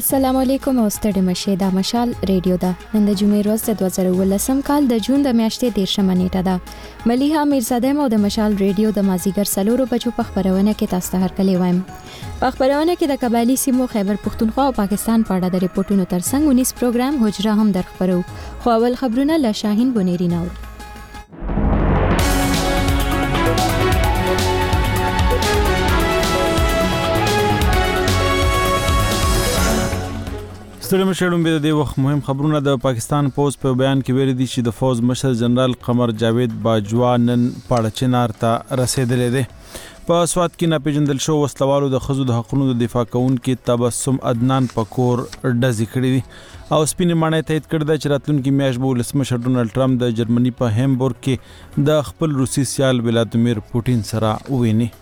السلام علیکم او ستړي مشه دا مشال ریډیو ده. نن د جمعې ورځ د 2018 کال د جون د میاشتې 13 نیټه ده. ملیحه میرزاده مو د مشال ریډیو د مازیګر سلورو بجو په خبرونه کې تاسو ته هرکلی وایم. په خبرونه کې د قبایلی سیمو خیبر پختونخوا او پاکستان په اړه د ریپورتونو ترڅنګ 19 پروګرام حجره هم درخبرو. خو اول خبرونه له شاهین بونيري نور. ستړي مشرون به د وخت مهم خبرونه. د پاکستان پوز په بیان کې ویلي دي چې د فوز مشر جنرال قمر جاوید باجوا نن پاړچنار ته رسیدلی دی. په سوات کې ناپېژندل شو وسلوالو د ښځو د حقونو د دفاع کوونکي تبسم عدنان پکور ډزې کړې دي او سپینې ماڼۍ تایید کړی ده چې راتلونکي میاشت به ولسمشر ډونالډ ټرمپ د جرمني په هیمبورګ کې د خپل روسي سیال ولادیمیر پوټین سره وویني.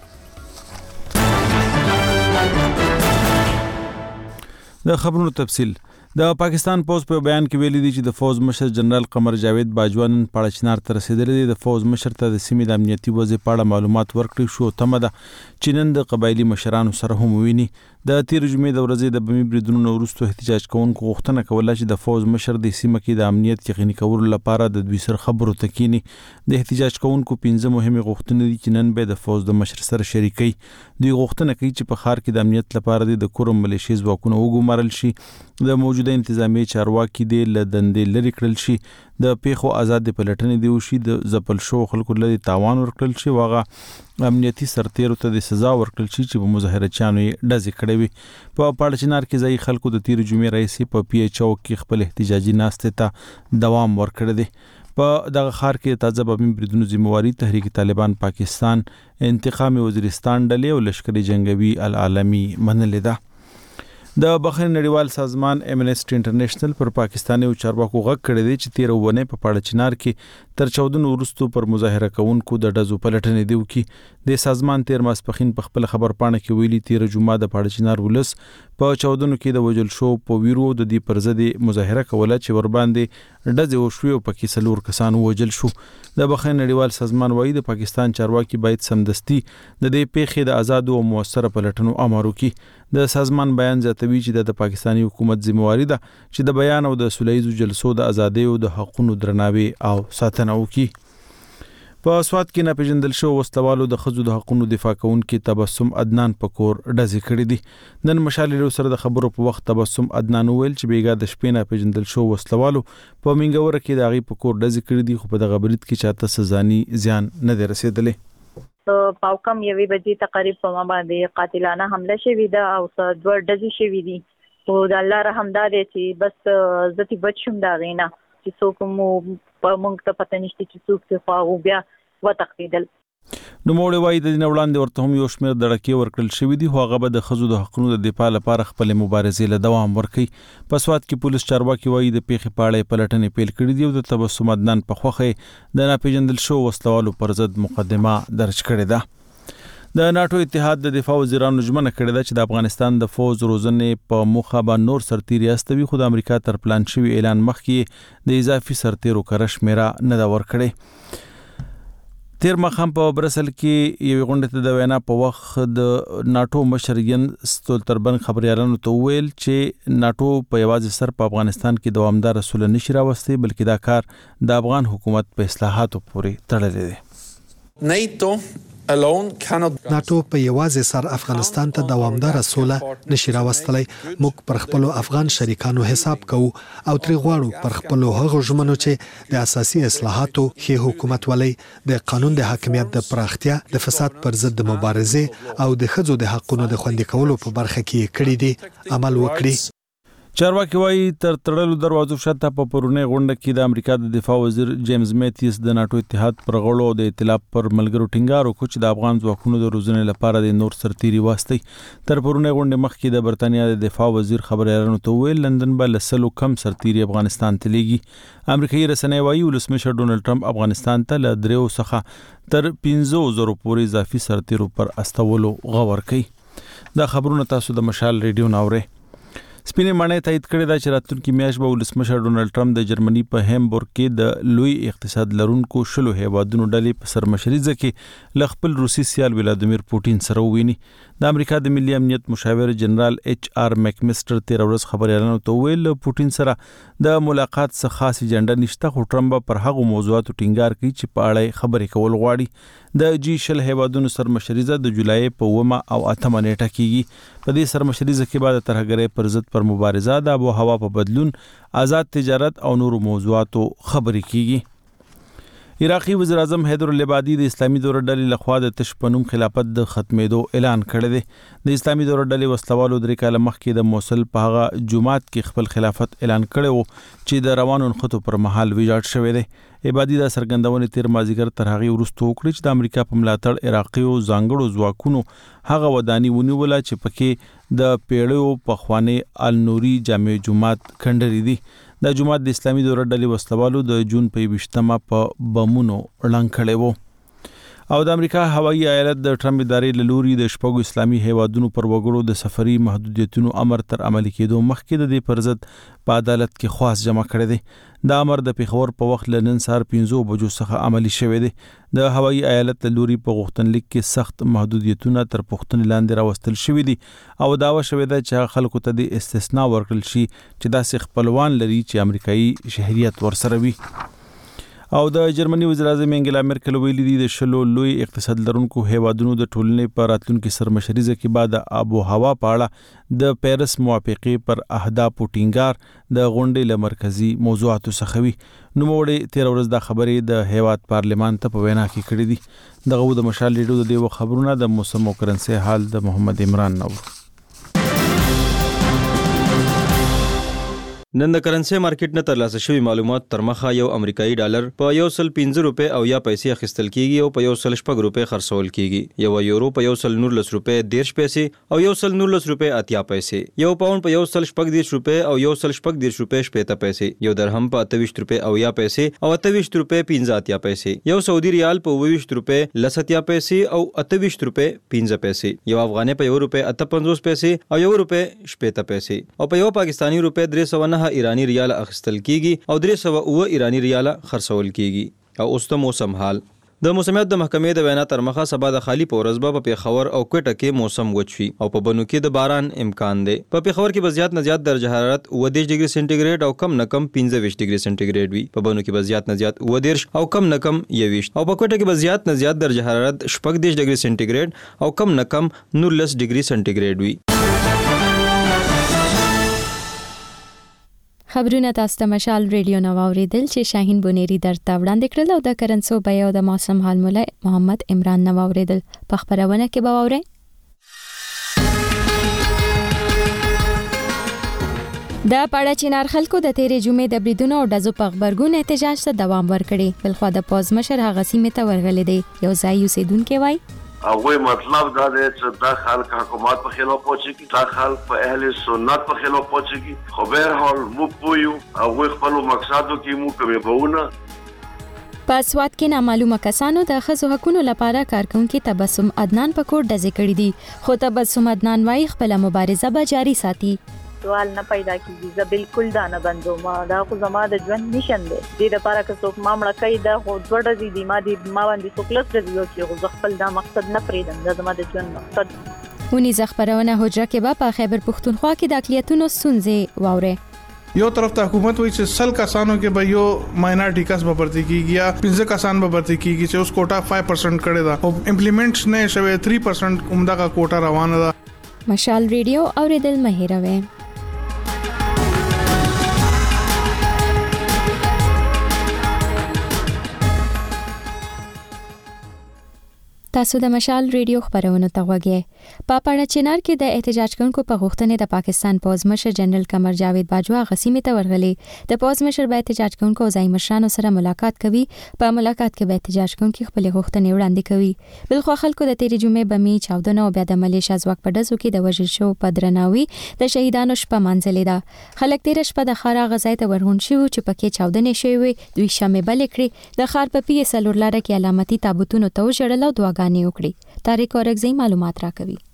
د خبرونو تفصیل. د پاکستان پوز په بیان کې ویلي دي چې د فوز مشر جنرال قمر جاوید باجوا نن پاړچنار ته رسیدلی دی. د فوز مشر ته د سیمې د امنیتي وضع په اړه معلومات ورکړي شو. تمه ده چې نن د قبایلی مشرانو سره هم وویني. د تیر جمعې د ورځې د بمي بریدونو وروسته احتجاج کوونکو غوښتنه کوله چې د فوز مشر د سیمه کې د امنیت یقیني کولو لپاره د دوی سره خبرو ته کینی. د احتجاج کوونکو 15 مهمه غوښتنې دي چې نن به د فوز د مشر سره شریکي. دوی غوښتنه کوي چې په ښار کې د امنیت لپاره د کورم ملیشي ځواکونه وګمارل شي، د موجوده انتظامی چارواکي د لدندې لري کړل شي، د پیښو آزاد پلټنې دی وشي، د ځپل شو خلکو لري تاوان ورکړل شي، واغه امنیتي سرتیرو ته د سزا ورکړل شي چې په مظاهره چانو ډزې کړې وي. په پاړچنار کې ځای خلکو د تیر جمعې رئیس په پی ایچ او کې خپل احتجاجي ناستې ته دوام ورکړی دی. په دغه ښار کې تازه بمي بریدونو ذمہواری تحریک طالبان پاکستان، انتقام وزیرستان ډلې او لشکري جنگوي العالمي منلې ده. د بحرین نړیوال سازمان امنیسټي انټرنیشنل پر پاکستاني چارواکو غږ کړی دی چې 13 ونه په پاړچنار کې تر 14 وروسته پر مظاهره کوونکو د ډزو پلټنې دی وکي. د سازمان تیر ماسپخین په خپل خبر پاڼه کې ویلي 13 جمعه د پاړچنار ولس په 14 کې د وجل شو په ویرو د دې پر ضد مظاهره کوله چې ور باندې ډزې وشوي او پکې څلور کسان وجل شو. د بحرین نړیوال سازمان وايي د پاکستان چارواکي باید سمدستي د دې پیښې د آزاد او موثر پلټنو امر وکړي. د سازمان بیان زیاتوي چې د پاکستاني حکومت ذمہواری ده چې د بیان او د سولهییزو جلسو د ازادۍ او د حقوقو درناوی او ساتنه وکړي. په سوات کې ناپېژندل شو وسلوالو د ښځو د حقوقو دفاع کوونکي تبسم عدنان پکور ډزې کړې دي. نن مشالې سره د خبرو په وخت تبسم عدنان ویل چې بیګا د شپې ناپېژندل شو وسلوالو په منګوره کې د هغې پکور ډزې کړې دي، خو په دغه برید کې چاته سزاني زیان نه دی رسېدلی. پاوکم یوې بجې تقریب په ما باندې قاتلانه حمله شوې ده او دوه ډزې شوې دي. خو د الله رحم دا دی چې بس زه بچ شوم د هغې نه چې څوک مو موږ ته پته نشته چې څوک دي، خو هغو بیا وتښتېدل. نوموړی وایي د دې نه وړاندې ورته هم یو شمېر دړکې ورکړل شوي دي، خو هغه به د ښځو د حقونو د دفاع لپاره خپلې مبارزې له دوام ورکوي. په سوات کې پولیس چارواکي وایي د پیښې په اړه پلټنې پیل کړي دي او د تبسم عدنان په خوښه د ناپېژندل شوو وسلوالو پر ضد مقدمه درج کړې ده. د ناټو اتحاد د دفاع وزیرانو ژمنه کړې ده چې د افغانستان د فوز روزنې په موخه به نور سرتیري استوي، خو د امریکا تر پلان شوي اعلان مخکې د اضافي سرتیرو کره شمېره نه ده ورکړې. تیر مخام په برسل کې یوې غونډې ته د وینا په وخت د ناټو مشر ینس ستولتنبرګ خبريالانو ته وویل چې ناټو په یوازې سر په افغانستان کې دوامدار سوله نشي راوستي، بلکې دا کار د افغان حکومت په اصلاحاتو پورې تړلی دی. ناټو په یوازې سر افغانستان ته دوامداره سوله نشي راوستلی. موږ پر خپل افغان شریکانو حساب کوو او ترې غواړو پر خپل هغو ژمنو چې د اساسي اصلاحاتو، ښې حکومتولۍ، د قانون د حاکمیت د پراختیا، د فساد پر ضد د مبارزې او د ښځو د حقونو د خوندي کولو په برخه کې کړي دي عمل وکړي. چارواکي وایي تر تړلو دروازو شاته په پرونی غونډه کې د امریکا د دفاع وزیر جیمز میتیس د ناټو اتحاد پر غړو او د ائتلاف پر ملګرو ټینګار وکړ چې د افغان ځواکونو د روزنې لپاره د نور سرتیري واستي. تر پرونی غونډې مخکې د برتانیا د دفاع وزیر خبريالانو ته ویل لندن به له 100 کم سرتیري افغانستان ته لیږي. امریکایي رسنۍ وایي ولسمشر ډونالډ ټرمپ افغانستان ته له 3 څخه تر 15,000 پورې اضافي سرتیرو پر استولو غور کوي. دا خبرونه تاسو د مشال ریډیو ناوړئ. سپینې مانې تایید کړی دا چې راتلونکي میاشت به ولسمشر ډونالد ټرمپ د جرمني په هامبورګ کې د لوی اقتصاد لرونکو 10 هیوادونو ډلې په سرمشریزه کې ل خپل روسي سیال ولادیمیر پوتین سره وویني. د امریکا د ملي امنیت مشاور جنرال ایچ آر میکمستر 13 ورځ خبريالانو ته ویل پوتین سره د ملاقات څخه خاص اجنډا نشته، خو ټرمپ پر هغه موضوعاتو ټینګار کوي چې په اړه خبرې کول غواړي. د G20 هیوادونو سرمشریزه د جولای په 9 او 8 نیټه کېږي. په دې سرمشریزه کې بعد ترهګرۍ پر ضد پر مبارزه، د آب و هوا په بدلون، آزاد تجارت او نورو موضوعاتو خبرې کېږي. عراقي وزیر اعظم حیدر العبادي د اسلامي دولت ډلې لخوا د تشپنوم خلافت د ختمېدو اعلان کړی دی. د اسلامي دولت ډلې وسلوالو 3 کاله مخکې د موصل په هغه جمعات کې خپل خلافت اعلان کړی وو چې د روانو نښتو پر مهال ویجاړ شوی دی. عبادي د سرګندونې تیر مازیګر تر هغه وروسته وکړي چې د امریکا په ملاتړ عراقیو ځانګړو ځواکونو هغه وداني ونیوله چې پکې د پیړیو پخوانی النوري جامع جمعات کندري دي. د جمعات د اسلامي دولت ډلې وسلوالو د جون په 20مه په بمونو ړنګ کړي وو. او د امریکا هوایي ایالت د ټرمپ ادارې لوري د شپږو اسلامي هیوادونو پر وګړو د سفري محدودیتونو امر تر عملي کېدو مخکې د دې پر ضد په عدالت کې خواست جمع کړی دی. دا امر د پیښور په وخت ل نن سهار 5 بجو څخه عملي شوی دی. د هوایي ایالت لوري په غوښتنلیک کې سخت محدودیتونه تر پوښتنې لاندې راوستل شوی دي او داوا شوی دی چې خلکو ته د استثناء ورکړل شي چې داسې خپلوان لري چې امریکایي شهریت ورسره وي. او د جرمني وزیر اعظم انګلا مرکل ویلي دي د 10 لوی اقتصاد لرونکو هیوادونو د ټولنې پر راتلونکي سرمشریزه کې بعد آب و هوا په اړه د پیرس موافقې پر اهدافو ټینګار د غونډې له مرکزی موضوعاتو څخه وي. نوموړي 13 ورځ د خبرې د هیواد پارلمان ته په وینا کې کړې دي. دغه د مشال لیډو د دیو خبرونه د موسم او کرنسي حال د محمد عمران نو. نن د کرنسي مارکیټ نه ترلاسه شوی معلومات تر مخه یو امریکایي ډالر په 115 روپے او یا پیسې اخیستل کیږي او په 116 روپے خرڅول کیږي. یو یورو په 119 روپے 10 پیسې او 119 روپے 80 پیسې. یو پاوند په 115 روپے او 115 روپے 70 پیسې. یو درهم په 28 روپے او یا پیسې او 28 روپے 50 پیسې. یو سعودي ریال په 22 روپے 70 پیسې او 28 روپے 50 پیسې. یو افغاني په 1 روپے 58 پیسې او 1 روپے 70 پیسې. او په یو پاکستانی روپے 309 ایرانی ریال اخیستل کیږي او 309 ایرانی ریال خرڅول کیږي. او اوس د موسم حال. د موسمیات د محکمې د وینا تر مخه سبا د خالی پورزبه په پیښور او کوټه کې موسم وچوي او په بنو کې د باران امکان دی. په پیښور کې به زیات نه زیات درجه حرارت 19 ډیګري سنټیګریډ او کم نه کم 15 ډیګري سنټیګریډ وي. په بنو کې به زیات نه زیات 19 او کم نه کم 21 او په کوټه کې به زیات نه زیات درجه حرارت 18 ډیګري سنټیګریډ او کم نه کم 19 ډیګري سنټیګریډ وي. خبرونه تاسو ته مشال ریډیو نو اوریدل چې شاهین بونيري درته وړاندې کړل او د کرنسو بیا او د موسم حال مولا محمد عمران نو اوریدل په خبرونه کې به اورئ. د پاړه چینار خلکو د تیرې جمعې د بریدونو او ډزو په خبرګون احتجاج ته دوام ورکړي. بلخوا د پوز مشر هغه سیمه ته ورغلي دی. یو ځای اوسیدونکو وای هغه مطلب دا دی چې دا خلک حکومت په خلاف پوچي دا خلک په اهل سنت په خلاف پوچي خو به حال مو پویو هغه خپل مقصدو کې مو کوي بهونه. په سواد کې نامعلومه کسانو د ښځو حقوقو لپاره کارکونکو تبسم عدنان په کوټ ډزې کړې دي خو تبسم عدنان وايي خپل مبارزه به جاری ساتي. سوال نه پیدا کیږي زه بالکل دا نه بندوم دا خو زما د ژوند نشن دی د لپاره که څوک معاملې کوي دا خو ډوډه دي ما باندې څوک لږ دی چې خو خپل دا مقصد نه پریدم دا زما د ژوند مقصد. ونی زخبرونه حجره کې په خیبر پختونخوا کې د اقلیتونو ستونزې واوري. یو طرف ته حکومت وایي چې 100 کسانو کې به یو ماینورټي کس به پرتی کیږي یا 15 کسان به پرتی کیږي چې اوس کوټا 5% کړی دا او امپلیمنټ نه شوی 3% عمدہ کا کوټا روانه ده. مشال ریډیو اوریدل مهیروي. تاسو د مشال ریډیو خبرونه ته وګورئ. په پاړه چینار کې د احتجاج کوونکو په غوښتنې د پاکستان پوز مشر جنرال قمر جاوید باجوا غسیمه ته ورغلي. د پوز مشر به احتجاج کوونکو ځای مشرانو سره ملاقات کوي. په ملاقات کې به احتجاج کوونکو خپل غوښتنې وړاندې کوي. بلخو خلکو د تیرې جمعې بمي چاودنه او بیا د ملیشیا ځواک په ډزو کې د وژل شو په درناوي د شهیدانو شپه منځلې ده. خلک تیر شپه د خارا غزای ته ورغون شو چې پکې چاودنې شوې وي. دوی شمه بل کړې د خار په پی سلور لاره کې علامتي تابوتونو ته وژړل او دعاګانې وکړي. تاریخ اورګزی معلومات راکوي.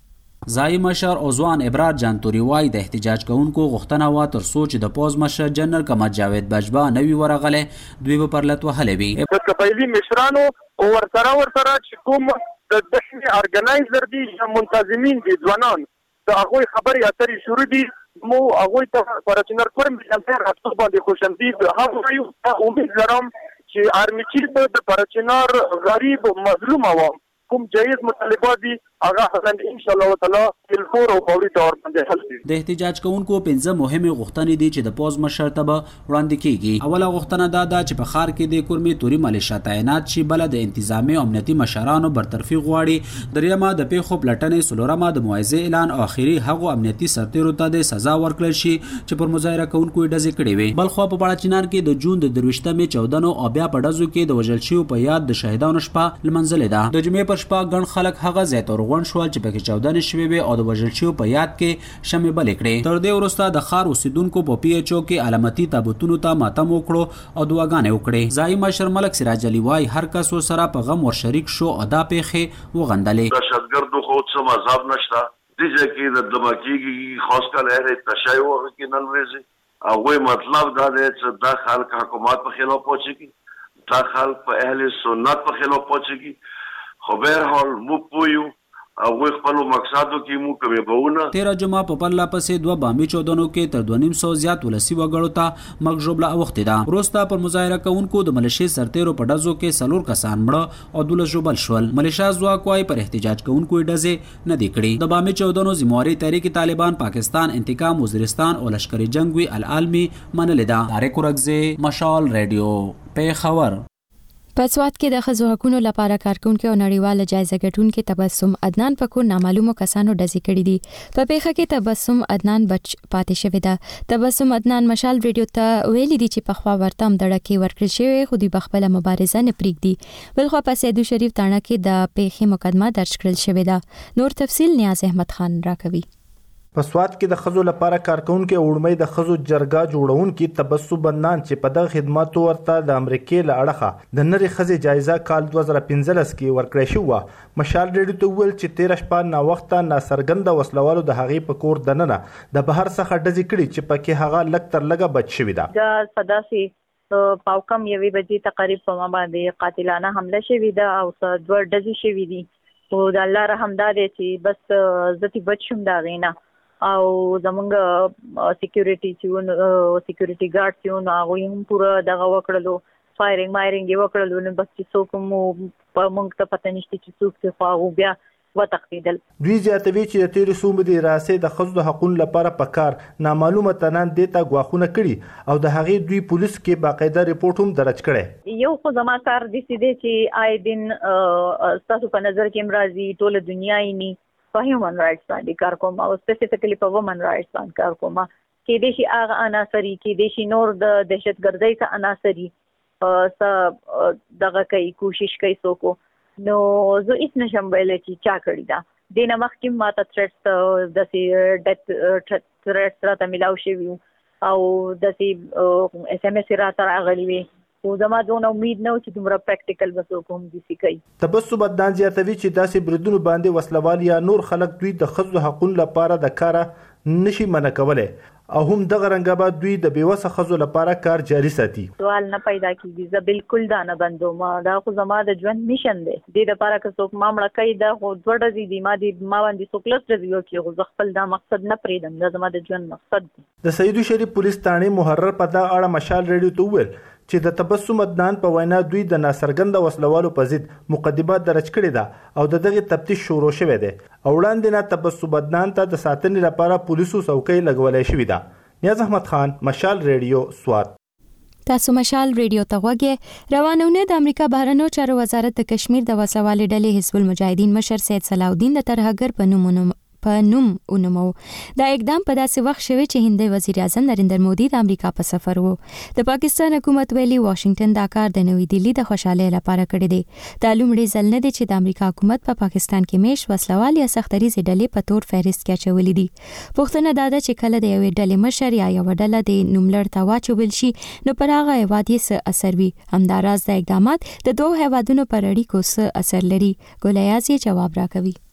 ځایي مشر او ځوان ابرار جانتوري وایي د احتجاج کوونکو غوښتنه وه تر څو چې د پوز مشر جنرال قمر جاوید بجوا نه وي ورغلی دوی به پر لت وهلی وي. د قبایلي مشرانو ورسره چې کوم د دښمې ارګنایزر دي یا منتظمین دي ځوانان د هغوی خبرې اترې شروع دي مو هغوی ته پرچنر کورم راتلو باندې خوشامدید هم وایو. امید لرم چې آرمي چیف د پرچنر غریب مظلوم عوام کوم جایز مطالبات دي هغه حسن ان شاء الله تعالی بالفور او فوري تور باندې حل شي. د احتجاج کوونکو 15 مهمه غوښتنې دي چې د پوز مشر ته وړاندې کیږي. اوله غوښتنه دا چې په خار کې د کورمي توري ملیشیا تعینات شي، بل د انتظامی او امنیتي مشرانو برطرفي غواړي، دریمه د پیښو پلټنې، څلورمه د موعظه اعلان او اخیری هغه امنیتي سرتیرو ته د سزا ورکړل شي چې پر مظاهره کوونکو ډزې کړې وي. بل خو په بړاچینار کې د جون د 23مې 14 او بیا په ډزو کې د وژل شویو په یاد د شهیدانو شپه لمنځلې ده. د جمعې پر شپه ګڼ خلک هغه ځای ته ورغونډ شول چې پکې 14 شوي وي او د وژل شویو په یاد کې شمع بلې کړې. تر دې وروسته د ښار اوسیدونکو په پی ایچ او کې علامتي تابوتونو ته ماتم وکړو او دعاګانې وکړې. ځایي مشر ملک سراج علي وایي هر کس ورسره په غم ورشریک شو او دا پیښې وغندلې. دهشتګردو خو څه مذهب نشته دې کې د دماکیږي خاص کله هغه تشایع کې نن ورځي هغه مطلب دا دی چې د خلک حکومت په خلاف پوچي تا خلک په اهل سنت په خلاف پوچي خو به هر حال مو پویو او خپل مقصدو کې مو کوي بهونه. 13 جمعه په پرلا پسې 2 بامي چودنو کې تر 2.5 زیات ولسی وګړو ته مګجوبله اوخته ده. وروسته پر مظاهره کوونکو د ملیشیا سرتیرو په ډزو کې 4 کسان مړه او 12 ژوبل شول. ملیشیا ځواک وايي پر احتجاج کوونکو ډزې نه دی کړې. د بامي چودنو ذمہواری تحریک طالبان پاکستان انتقام وزیرستان او لشکري جنگوي العالمي منل ده. طارق ورغزي مشال رادیو پیښور. په سواد کې د ښځو حقوقو لپاره کارکونکو او نړیواله جایزه ګټونکو تبسم عدنان پکور نامعلومو کسانو ډزې کړې دي. په پیښه کې تبسم عدنان بچ پاتې شوی ده. تبسم عدنان مشال ریډیو ته ویلي دي چې په خوا ورتم دړکې ورکړل شوی خو دوی بخپله مبارزه نه پریږدي. بلخو په سیدو شریف تاڼه کې د پیښې مقدمه درج کړل شوې ده. نور تفصیل نیاز احمد خان راکوي. په سواد کې د خزو لپاره کارکونکو وړمې د خزو جرګه جوړونکو تبسم عدنان چې په دغه خدماتو ورته د امریکای له اړخه د نری خزې جایزه کال 2015 کې ورکړې شو. مشال ریډیو ته ویل چې 13 شپه نا وخته ناسرګند وسلوالو د هغې په کور دننه د بهر څخه ډزې کړي چې پکې هغه لګ تر لګه بچ شوی ده. دا صداسي پاوکم یوې بجې تقریبا په ما باندې قاتلانه حمله شوې ده او دوه ډزې شوې دي. او د الله رحم دا دی چې بس زتی بچ شوم دا غینا او زمونږ سکیورټي چې سکیورټي ګارد چې هغه هم پورا دغه وکړلو فایرینګ مایرینګ یې وکړلو نو بس چې څوک مو په موږ ته پته نشته چې څوک څه خو بیا وتقیدل. دوی زیاتوي چې د تیر سومدي راسي د خزو حقوقو لپاره پکار نامعلومه تنان دیتا غواخونه کړي او د هغې دوی پولیس کې باقاعده ریپورت هم درج کړي. یو خو زما کار دي چې آی دین تاسو په نظر کې مرضی ټول دنیا یې ني په هیومن رائټس باندې کار کوم او سپیسیفیکلی په وومن رائټس باندې کار کوم. کې د شي هغه عناصري کې د شي نور د دهشتګردۍ څخه عناصري دغه کوي کوشش کوي څوک نو زه هیڅ نشم ویلی چې چا کړي ده. دې نه مخکې ماته تھریټس داسې ډیت تھریټس راته میلاو شوي او داسې اس ام اس راته راغلي وي خو زما دونه امید نه و چې دومره پریکټیکل به څوک هم داسې کوي. تبسم عدنان زیاتوي چې داسې بریدونو باندې وسلوال یا نور خلک دوی د ښځو حقوقو لپاره د کاره نشي منع کولی او هم دغه رنګه به دوی د بېوسه ښځو لپاره کار جاري ساتي. سوال نه پیدا کېږي. زه بالکل دا نه بندوم. دا خو زما د ژوند میشن دی. دې دپاره که څوک ما مړه کوي دا خو 2 ډزې دي ما باندې څوک 10 ډزې وکړي خو زه خپل دا مقصد نه پرېږدم. دا زما د ژوند مقصد دی. د سیدو شریف پولیس تاڼې محرر په دغه اړه مشال ریډیو ته وویل چې د تبسم عدنان په وینا دوی د ناسرګند وسلوالو په ضد مقدمه درج کړې ده او دغه تفتیش شروع شوی دی او وړاندې نه تبسم عدنان ته د ساتنې لپاره پولیسو څوکۍ لګولای شوې ده. نیاز احمد خان مشال ریډیو سواد. تاسو مشال ریډیو ته غوږی. روانونه د امریکا بهرنیو چارو وزارت د کشمیر د وسوالې ډلې حزب المجاهدین مشر سید صلاح الدین د ترهګر په نوم ونومو. دا اقدام په داسې وخت شوی چې هندي وزیر اعظم نریندر مودي د امریکا په سفر وو. د پاکستان حکومت ویلي واشنگټن دا کار د نوې دلی د خوشاله لپاره کړی دی. دا لومړی ځل نه دی چې د امریکا حکومت په پاکستان کې میش وسلوال یا سختریزي ډلې په تور فهرست کې اچولې دي. پوښتنه دا ده چې کله د یوې ډلې مشر یا یو ډله د نوملړ ته واچول شي نو پر هغه هیواد یې څه اثر وي. همداراز د اقدامات د دوه هیوادونو پر اړیکو څه اثر لري. ګولیاز یې جواب راکوي.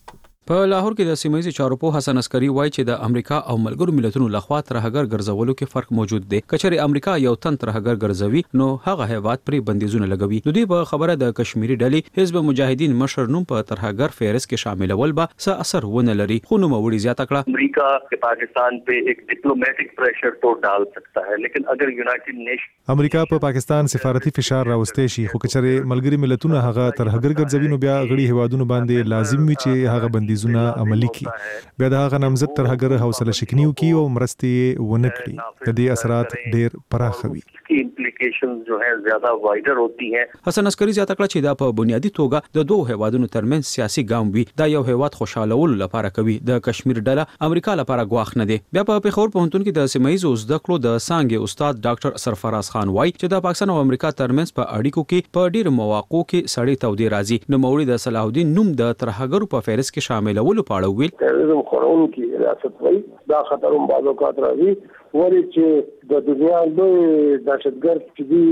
په لاهور کې د سیمایي چارو په حسن عسکري وایي چې د امریکا او ملګرو ملتونو لخوا ترهګر ګرځولو کې فرق موجود دی. کچره امریکا یو تن ترهګر ګرځوي نو هغه هیواد پرې بندیزونه لګوي. د دې په خبره د کشمیری ډلې حزب مجاهدین مشر نوم په ترهګر فهرست کې شاملول به څه اثر ونه لري. خو نو موري زیاته کړه امریکا के पाकिस्तान पे एक डिप्लोमेटिक प्रेशर तो डाल सकता है, लेकिन अगर यूनाइटेड नेशन امریکا په پاکستان سفارتي فشار راوستي شي، خو کچره ملګري ملتونه هغه ترهګر ګرځوي نو بیا غړي هیوادونو باندې لازم وي چې هغه بندیزونه عملي کړي. بیا د هغه نامزد ترهګر حوصله شکنیو کی او مرستې ونه کړي. د دې اثرات ډېر پراخ وي. की implications जो है ज्यादा वाइडर होती हैं. حسن عسکري زیاته کړه چې دا په بنیادی توګه د دوه هیوادونو ترمنځ سیاسي ګام وي. دا یو هیواد خوشالولو لپاره کوي. د کشمیر ډله امریکا لپاره غواخ نه دی. بیا په پیښور پوهنتون کې د سیمایي زده کړو د څانګې استاد ډاکټر سرفراز خان وایي چې د پاکستان او امریکا ترمنځ په اړیکو کې په ډیرو مواقعو کې سړی تودې راځي. نو مولوی د صلاح الدین نوم د ترهګرو په فهرست کې شاملولو په اړه ویل تروريزم خورولو کې ریاست وایي دا خطرونه بعض اوقات راځي ولې چې د دنیا لوی دهشتګرد چې دي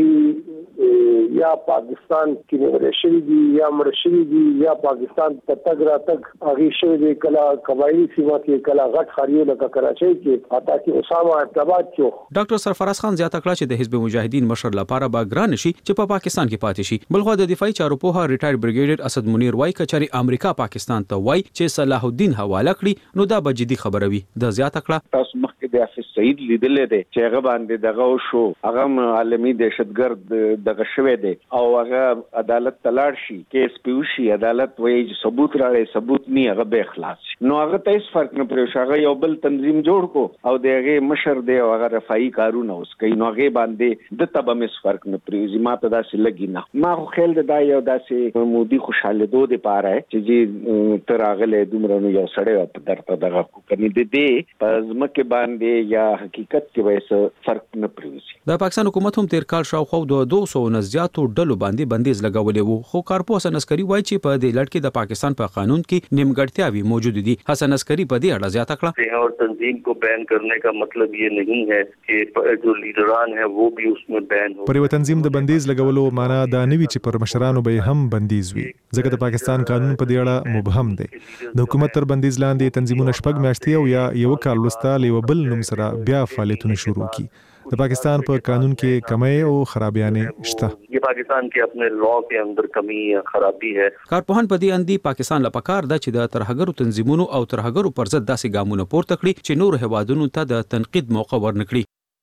هغه یا پاکستان کې نیول شوی دي یا مړ شوی دي یا پاکستان په تګ راتګ هغه شوی دي کله قبایلی سیمه کې کله غټ خاریو لکه کراچۍ کې حتی چې اسامه ابتباد کې. ډاکټر سرفراز خان زیاته کړه چې د حزب مجاهدین مشر لپاره به ګران شي چې په پاکستان کې پاتې شي. بلخو د دفاعي چارو په ریټایر بریګیډر اسد منیر وایي کچري امریکا پاکستان ته وایي چې صلاح الدین حواله کړي نو دا به جدي خبره وي. د زیاته کړه تاسو مخکې د حافظ سعید لیدلې ده چې هغه باندې دغه شو هغه عالمي دهشتګرد دغه شوی دی او هغه عدالت تلاړ شي کیس پیوشي عدالت وایي ثبوت راړي ثبوت نه هغه به اخلاص شي نو هغه ته هیڅ فرق نه پرې هغه یو بل تنظیم جوړ کو او دغه مشر دی او هغه رفاعي کارونه اوس کوي نو هغه باندې د تبه مس فرق نه پرې ما ته داسې لګی نه ما خو خیال دا یو داسې مودي خوشاله دوه دی پاره چې جی تراغله دومره نو یو سړی په درته دغه کو کني دې په ځمکه باندې یا حقیقت کې وایي فرق نه پریوزي. د پاکستان حکومت هم تیر کال شاوخوا د 200 نه زیاتو ډلو باندې بندیز لګولې وو خو کارپو حسن عسکري وایي چې په دې لړ کې د پاکستان په قانون کې نیمګړتیاوي موجود دي. حسن عسکري په دې اړه زیاته کړه और तंजीम को बैन करने का मतलब ये नहीं है कि जो लीडरान है वो भी उसमें बैन हो. پر یو تنظیم د بندیز لګولو معنا دا نه وی چې پر مشرانو به هم بندیز وي ځکه د پاکستان قانون په دې اړه مبهم دی. د حکومت تر بندیز لاندې تنظیمونه شپږ میاشتې او یا یو کال وروسته له بل نوم سره بیا فعالیتونه شروع کی. د پاکستان په قانون کې کمی او خرابیانې شته. یہ پاکستان کے اپنے لا کے اندر کمی خرابی ہے. کارپوهان په دې اندي پاکستان لپاره د چې د ترهګرو تنظیمونو او ترهګرو پر ضد داسې ګامونه پورته کړي چې نور هوادونو ته د تنقید موقع ورنکړي.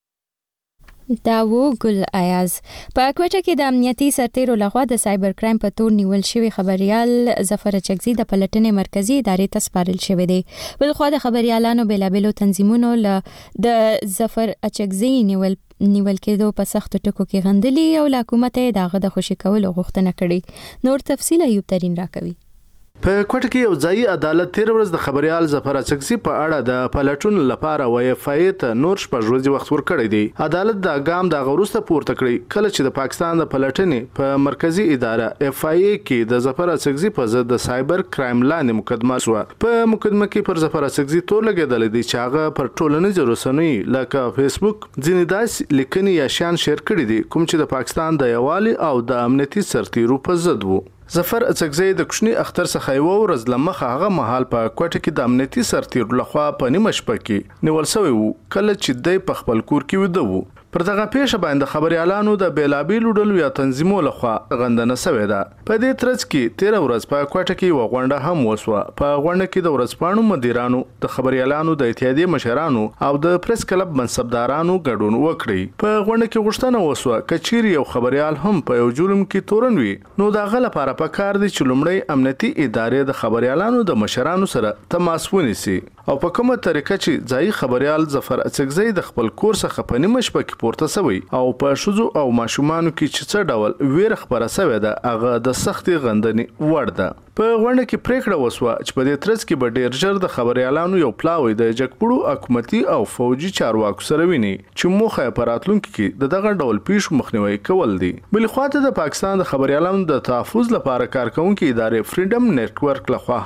دا و ګل ایاز په کوټه کې د امنیتي سرتیرو لخوا د سایبر کرایم په تور نیول شوی خبريال ظفر چکزي د پلټنې مرکزی ادارې ته سپارل شوی دی. بلخو د خبريالانو بلابلو تنظیمونو له د ظفر چکزي نیول کېدو په سخت ټکو کې غندلي او حکومت دغه د خوشی کولو غوښتنه کړې. نور تفصیل ایوب ترين راکوي. په کوټه کې یو ځای عدالت تیر ورځ د خبريال ظفر چکزي په اړه د پلټون لپاره وایفای ته نور شپږ ورځې وخت ورکړی دی. عدالت دا ګام د غوروسته پورته کړی کله چې د پاکستان د پلټنې په مرکزی اداره اف آی ای کې د ظفر چکزي په ضد د سایبر کرایم لاندې مقدمه شو. په مقدمه کې پر ظفر چکزي تور لګیدل دي چې هغه پر ټولنیزو رسنیو لکه فیسبوک ځینې داسې لیکنې یا شان شیر کړي دي کوم چې د پاکستان د یووالي او د امنیتي سرتیرو په ضد وو. ظفر چکزي د کوشنی اختر څخه یو ورځ لمخه هغه محل په کوټه کې د امنیتي سرتیرو لخوا په نیمه شپه کې نیول شوی وو کله چې د په خپل کور کې وده وو. پر دغه پیښه باندې خبريالانو د بیلابیلو ډلو یا تنظیمو لخوا غندنه شوې ده. په دې ترڅ کې 13 ورځ په کوټه کې وغونډه هم وسوه. په غونډه کې د ورځپاڼو مدیرانو د خبريالانو د اتحادیې مشرانو او د پریس کلب منصبدارانو ګډون وکړي. په غونډه کې غوښتنه وسوه کچير یو خبريال هم په یو جرم کې تورن وي نو دا غل لپاره پکار دي چې لومړی امنیتي ادارې د خبريالانو د مشرانو سره تماس ونیسي او په کومه طریقه چې ځای خبريال ظفر چکزي د خپل کور څخه په نیمه شپه کې پورته سوی او په شوزو او ماشومانو کې چې څه ډول ویره خبره سوی ده هغه د سختي غندنې وړ ده. په غونډه کې پریکړه وسوه چې په دې ترڅ کې به ډیر ژر د خبريالانو یو پلاوی د جګپړو حکومتي او فوجي چارواکو سره ویني چې موخه په راتلونکو کې دغه ډول پیښو مخنیوي کول دي. بل خو د پاکستان د خبريالانو د تحفظ لپاره کارکونکو ادارې فریډم نتورک لخوا هم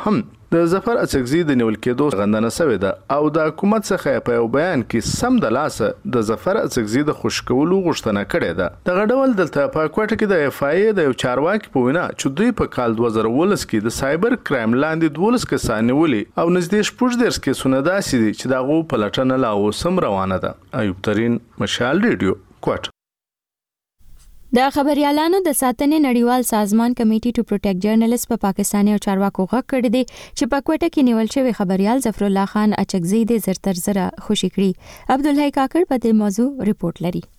د ظفر اڅکزي د نیول کېدو غندنه شوې ده او د حکومت څخه په یو بیان کې سم د لاسه د ظفر اڅکزي د خوشکولو غوښتنه کړې ده. دغه ډول دلته په کوټه کې د اف آی د یو چارواکي په وینا چې دوی په کال 2019 کې د سایبر کرایم لاندې 12 کسان نیولي او نږدې 14 کسونه داسې دي چې دغه په لټنه لا اوس هم روانه ده. ایوب ترين، مشال ریډیو، کوټ. د خبريالانو د ساتنې نړیوال سازمان کمیټي ټو پروټیکټ جرنالست په پاکستاني او چارواکو غږ کړی دی چې په کوټه کې نیول شوی خبريال ظفر الله خان اچکزي د زرتر زره خوشی کړی. عبدالحی کاکړ په دې موضوع ریپورت لري.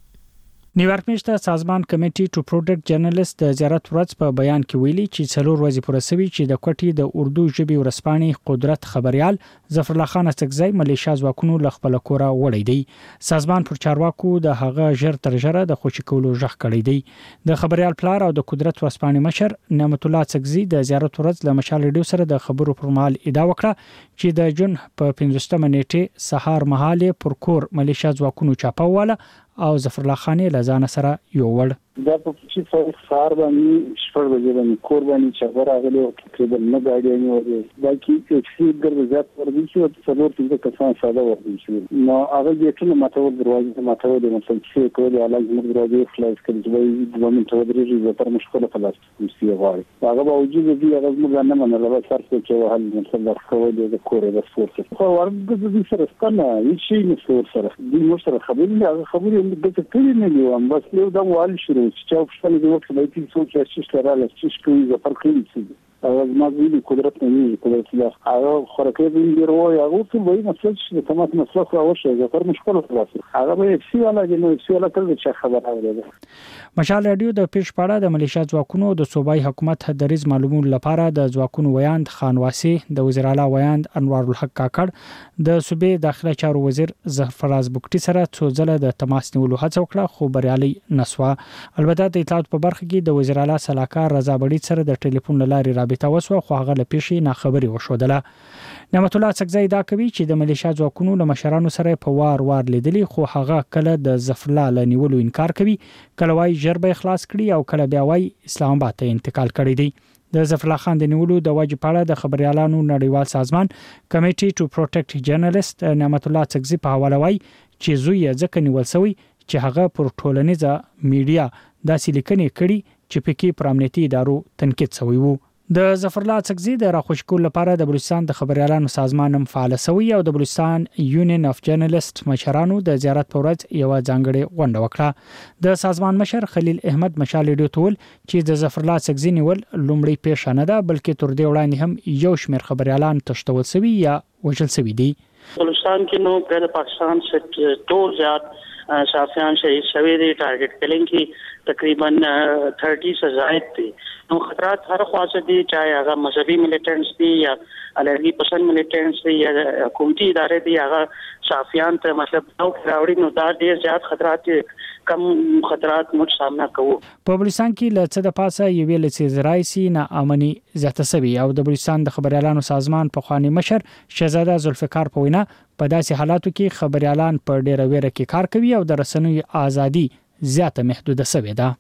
نیویارک میشته سازمان کمیټي ټو پروټیکټ جرنالست د زیارت ورځ په بیان کې ویلي چې 4 ورځې پوره شوي چې د کوټې د اردو ژبې ورسپانې قدرت خبريال ظفر الله خان اڅکزي ملیشیا ځواکونو له خپل کوره وړي دي. سازمان پر چارواکو د هغه ژر تر ژره د خوشی کولو ژغ کړی دی. د خبريال پلار او د قدرت ورسپانې مشر نعمت الله اڅکزي د زیارت ورځ له مشال ریډیو سره د خبرو پر مهال ادعا وکړه چې د جون په 15 نیټه سهار مهال پر کور ملیشیا ځواکونو چاپواله او ظفر الله خان له ځان سره یو وړ دا په چې سهار باندې شپږ بجې باندې کور باندې چې راغلی او تقریبا نه غاډي نه وره دا کې اکسي ګر زیات ورځي چې څلور څنګه کسان ساده ورځي نو هغه دې ټول ماته دروازه ماته د مثلا چې کولی علاج موږ دروازه خلاص کړي چې د ومن ته درېږي په مشکله خلاص مستي غواړي هغه باوجود دې هغه موږ نه منل له سر څخه چې وهل مثلا خوي د کور د سپورت خو ورګ د سره ستنه هیڅ نه سره دې مو سره خبرې د کړي نه دی هم بس یو د وال شروع چې په خپل د وخت د دې څو چې رااله چې کوي ظفر کړي او ما ویلي قدرت نه وی قدرت لا هغه خرکې دې ورو هغه څه وایي مسله چې تمام مسله خو اوشه ظفر مشکل خلاص هغه به سی والا دی نو سی والا کله چې خبر اوریده. مشال ریډیو د پیش پاړه د ملیشیا ځواکونو د صوبایي حکومت دریز معلومول لپاره د ځواکونو ویاند خانواسي د وزیر اعلی ویاند انوار الحق کاکړ د صوبې داخله چارو وزیر ظفراز بوکټي سره څو ځله د تماس نیولو هڅه وکړه خو بریالي نسوه. البته د اطلاعات په برخه کې د وزیر اعلی صلاحکار رضا بړي سره د ټلیفون لارې رابطه وسوه خو هغه له پیښې نه خبري وشودله. نعمت الله اڅکزي دا کوي چې د ملیشیا ځواکونو له مشرانو سره په وار لیدلي خو هغه کله د ظفر الله له نیولو انکار کوي کله وايي ژر به خلاص کړي او کله بیا وايي اسلام آباد ته انتقال کړي دي. د ظفر الله خان د نیولو د واجب پاړه د خبريالانو نړیوال سازمان کمیټي ټو پروټیکټ جرنالست نعمت الله اڅکزي په حواله وايي چې زوی ځکه نیول شوی چې هغه پر ټولنیزه میډیا داسې لیکنې کړي چې پکې پر امنیتي ادارو تنقید شوی وو. د ظفر الله اڅکزي د راخوشکول لپاره د بلوچستان د خبريالانو سازمان هم فعال شوی او د بلوچستان یونین اف جرنالست مشرانو د زیارت پر ورځ یو ځانګړي غونډه وکړه. د سازمان مشر خلیل احمد مشال ریډیو تول چې د ظفر الله اڅکزي نیول لومړی پیښه نه ده بلکې تر دې وړاندې هم یو شمېر خبريالان تشتول شوی یا وژل شوی دي. بلوچستان کې نو په پاکستان څخه ټول زیات صحافیان شهید شوی دي ټارګټ کلینګ کې تقریبا 30 سے زائد دي. نو خطرات هر خواص دي چاہے هغه مذهبي ملیټنټس دي یا الګي پسند ملیټنټس دي یا حکومتي ادارې دي هغه صحافیان ته مطلب نو راوړي نو دا ډیر زیات خطرات کم خطرات موږ سامنا کوو. په بلوچستان کې له څه د پاسه یو ویل چې زراعي نه امني زیاته سوي او د بلوچستان د خبريالانو سازمان په خواني مشر شهزاده ذوالفقار په وینا په داسې حالاتو کې خبريالان په ډیره ویره کې کار کوي او د رسنوي ازادي زیاته محدوده شوې ده.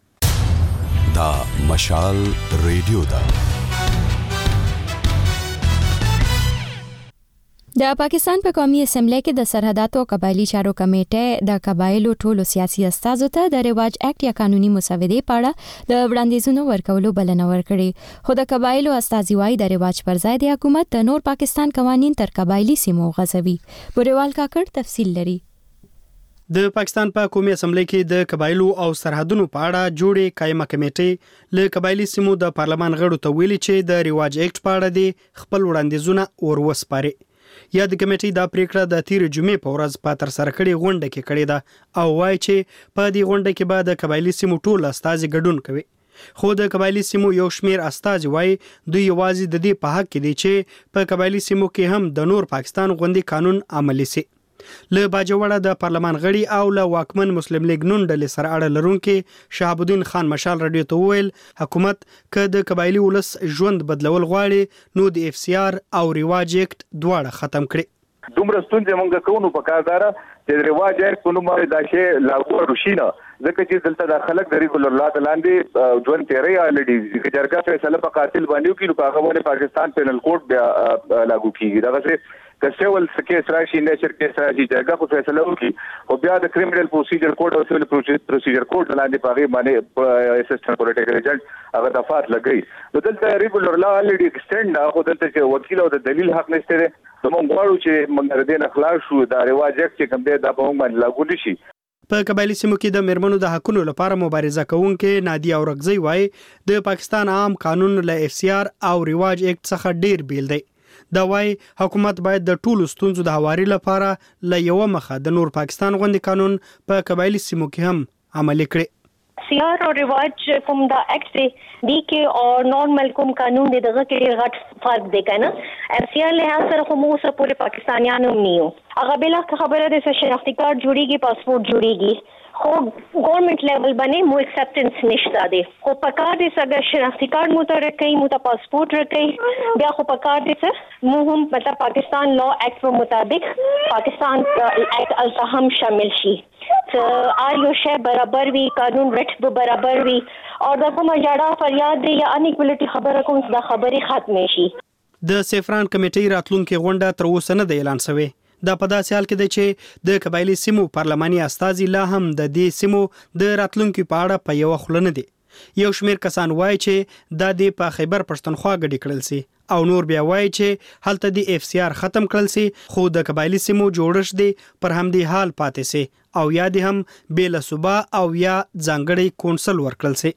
دا مشال ریډیو ده. د پاکستان په قومي اسمبلی کې د سرحداتو او قبایلی چارو کمیټه د قبایلو ټولو سیاسي استازو ته د رواج اکټ یا قانوني مسودې پاړه د وړاندیزونو ورکولو بلنه ورکړې خو د قبایلو استازي وايي د رواج پر ځای د حکومت د نور پاکستان قوانين تر قبایلی سیمو غځوي. بوریوال کاکړ تفصیل لري. د پاکستان په قومي اسمبلی کې د قبایلو او سرحدونو په اړه جوړې قائمه کمیټې له قبایلی سیمو د پارلمان غړو ته ویلي چې د رواج اکټ په اړه د خپل وړاندیزونه وروسپاري. یا د کمیټې د پریکړه د تیر جمعې په ورځ په تر سره کړي غونډه کې کړې ده او وايي چې په دې غونډه کې به د قبایلی سیمو ټول استازي ګډون کوي. خو د قبایلی سیمو یو شمیر استازي وايي دوی یوازې د دې په حق کې دي چې په قبایلی سیمو کې هم د نور پاکستان غوندي قانون عملي شي. له باجوړه د پارلمان غړي او له واکمن مسلم لیگ نون ډلې سره اړه لرونکي شهاب الدین خان مشال رادیو ته ویل حکومت که د قبایلی ولس ژوند بدلول غواړي نو د اف سی آر او رواج اکټ دواړه ختم کړي. دومره ستونزې مونږ کوو په کار دار چې رواج اکټ په نوم باندې دا شی لاګو شي نه ځکه چې دلته د خلک د ریګولر لا لاندې ژوند تیری الډي چې جرګه فیصله په قاتل باندې وکړي نو هغه باندې پاکستان پینل کوډ بیا لاګو کیږي دا څه کسول کیس راشي نیچر کیس راشي جرګه خو فیصله وکړي او بیا د کریمینل پروسیجر کوډ او سیول پروسیجر کوډ لاندې پاغي باندې اسسټنټ پولیټیکل ایجنټ هغه دفعات لګي نو دلته ریګولر لا الډي ایکسټند هغه دلته چې وکیل او د دلیل حق نشته ده موږ غواړو چې موږ دې نه خلاص شو دا رواج چې کوم دی دا په موږ باندې لاګو نشي. په قبایلی سیمو کې د میرمنو د حقونو لپاره مبارزه کوونکې نادیه اورغزی وایي د پاکستان عام قانون له FCR او رواج اکټ څخه ډیر بیل دی. دا وایي حکومت باید د ټولو ستونزو د هواري لپاره له یو مخه د نور پاکستان غوندي قانون په قبایلی سیمو کې هم عملي کړي. FCR और रिवाज कोम दा एक्ट से डी के और नॉर्मल कोम कानून दे दगा के घट फर्क देगा ना FCR लिहाज सर को मुंह से पूरे पाकिस्तानियां नहीं हो अगर बिला खबर है जैसे शनाख्ती कार्ड जुड़ेगी पासपोर्ट जुड़ेगी खो गवर्नमेंट लेवल बने मु एक्सेप्टेंस निश्ता दे को पकार दे अगर शनाख्ती कार्ड मुतरक कई मुता पासपोर्ट रकई बिया को पकार दे सर मुहम मतलब पाकिस्तान लॉ एक्ट के मुताबिक पाकिस्तान एक्ट अल्तहम शामिल शी तो आयो शे बराबर भी कानून रट बराबर भी और दको मजाड़ा फरियाद या अनइक्वालिटी खबर कोम दा खबरي ختمه شي. د سیفران کمیټې راتلونکو غونډه تر اوسه نه اعلان شوه. دا په داسې حال کې دی چې د قبایلی سیمو پارلماني استازي لا هم د دې سیمو د راتلونکو په اړه په یو خلنه دي. یو شمیر کسان وایي چې د دې په خیبر پښتونخوا غړي کړل سي او نور بیا وایي چې هلته د FCR ختم کړل سي خو د قبایلی سیمو جوړش دي پر هم دي حال پاتې سي او یا دي هم بیل صوبا او یا ځانګړي کونسل ورکړل سي.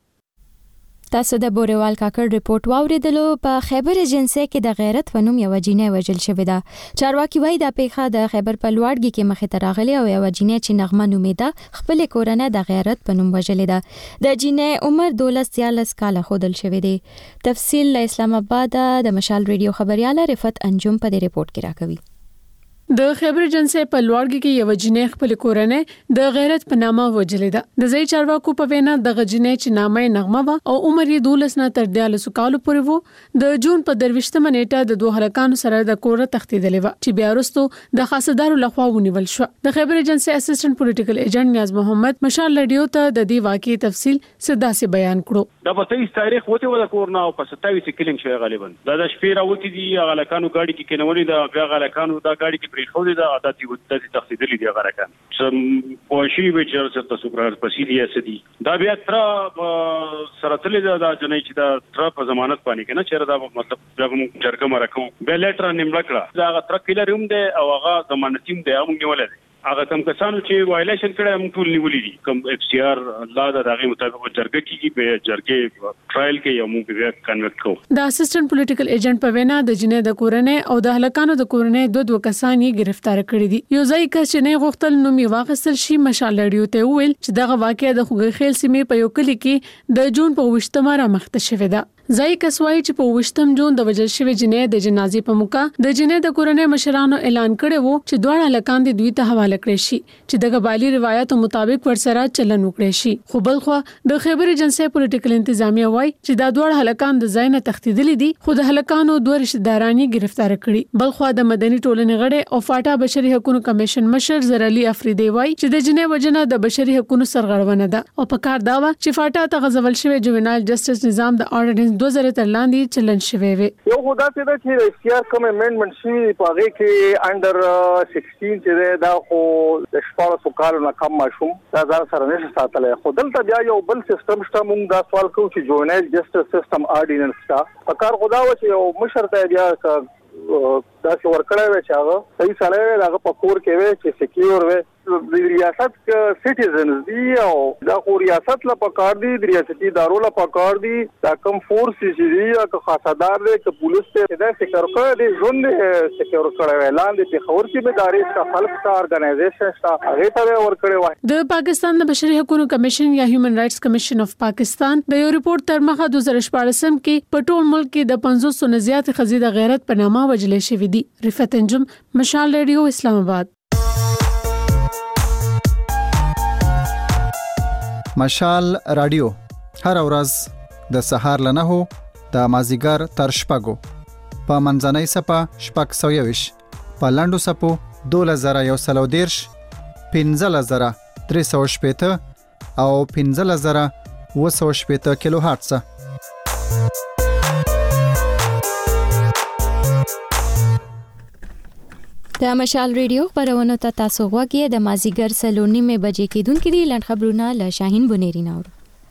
تاسو د بوروال کاکړ ریپورت واوریدلو. په خیبر ایجنسی کې د غیرت ونوم یو جینې وجل شوې ده. چارواکي وایي د پیښه د خیبر په لوړګي کې مخې ته راغلي او یو جینې چې نغمه نومیده خپل کورنۍ د غیرت په نوم وجلې ده. د جینې عمر 12 کاله خودل شوې دي. تفصیل له اسلام آباد د مشال ریډیو خبرياله رفت انجم په دې ریپورت کې راکوي. د خیبر ایجنسی په لوړګي کې یو جینې خپل کورنۍ د غیرت په نامه وجلې ده. د ځای چارواکو په وینا د جینې چې نامه نغمه و او عمر یې 12 نه تر 14 کالو پورې وو. د جون په 23 نیټه د دوه هلکانو سره د کوره تختیدلې و چې بیا وروسته د خاصدارو لخوا ونیول شو. د خیبر ایجنسی اسسټنټ پولیټیکل ایجنټ نیاز محمد مشال رادیو ته د دې واقعي تفصیل سدا سي بیان کړو. د 23 تاریخ وته ول کورنا او په 27 کلینګ شوی غالبا دا د شپې راوتی دي هلکانو گاډي کې کېنولې دا بیا هلکانو دا گاډي کې پریخو دي دا عادتي ودتي تخصیدلې دی غراکان سم پوښي وچر څه تاسو پر پسیلیه سدي دا بیا تر سرتلې دا جنې چې دا تر په ضمانت باندې کنه چیرې دا مطلب دا جرګه مرکو به لیټر نیملکړه دا تر کله روم دی او هغه ضمانتیم دی هم نیولې هغه کم کسانو چې وایلیشن کړي هم ټول نیولې دي کوم FCR الله دا دغه مطابق جرګه کیږي به جرګه ټرایل کې یو موږ بیا کنورټ کوو. د اسسټنټ پولیټیکل ایجنټ په وینا د جنې د کورنۍ او د هلکانو د کورنۍ دوه کسان یې گرفتار کړي دي. یو ځای کس چې نه غوښتل نو می واغستل شي مشال لړیو ته ویل چې دغه واقعیا د خوګ خیل سیمې په یو کلی کې د جون په 28 را مخته شوې ده. ځای کسوای چې په 28 جون د وجل شوی جنې د جنازې په موقع د جنې د کورنۍ مشرانو اعلان کړی وو چې دوه هلکان د دوی ته حواله کړی شي چې د قبایلی روایتو مطابق ورسره چلن وکړي شي. خو بلخو د خیبر ایجنسی پولیټیکل انتظامیه وای چې دا دوه هلکان د ځای نه تښتیدلي دي خو د هلکانو دوه رشتہدارانی گرفتار کړي. بلخو د مدني ټولنې غړي او فاټا بشري حقوقو کمیشن مشر زرعلی افریدی وای چې د جنې وجنه د بشري حقوقو سرغړونه ده او په کار دا و چې فاټا ته غزول شوی جوینال جسټس نظام د اورډیننس 2000 تر لاندې چلن شوی وي. یو خدا ته دا چې FCR کوم امندمنت شي په هغه کې انډر 16 چې دا خو د شپږ کالو نه کم ماشوم دا ځان سره نشه ساتلای خو دلته بیا یو بل سیستم شته موږ دا سوال کوو چې جوینال جسټس سیستم اورډیننس تا په کار خدا و چې یو مشر ته بیا دا چې ورکړی وي چې هغه صحیح سره وي هغه په کور کې وي چې سکیور وي د ریاست سټیزنز دی او دا خو ریاست لا پکار دی د ریاستي ادارو لا پکار دی دا کوم فورس چې دی او خاصدار دی چې پولیس ته دا فکر کړی دی ژوند سکیور کړی اعلان دی په خبر کې به داري خلک کا ارګنایزیشن شته هغه ته ورکړی وای. د پاکستان د بشري حقوقو کمیشن یا هیومن رائټس کمیشن اف پاکستان د یو ریپورت تر مخه 2014 کې په ټول ملک کې د 500 نه زیات ښځې د غیرت په نامه وجلې شوې دي. رفت انجم مشال ریډیو اسلام آباد. مشال رادیو هر ورځ د سهار له 9 د مازیګر تر 6 په منځنۍ صفه 6:20 په لاندو صفو 2110 15380 او 15280 کیلو هرتز. د مشال ریډیو خبرونه ته تاسو غوږی د مازیګر 3:30 بجې کېدونکې دي. لنډ خبرونه له شاهین بنيري ناوړو.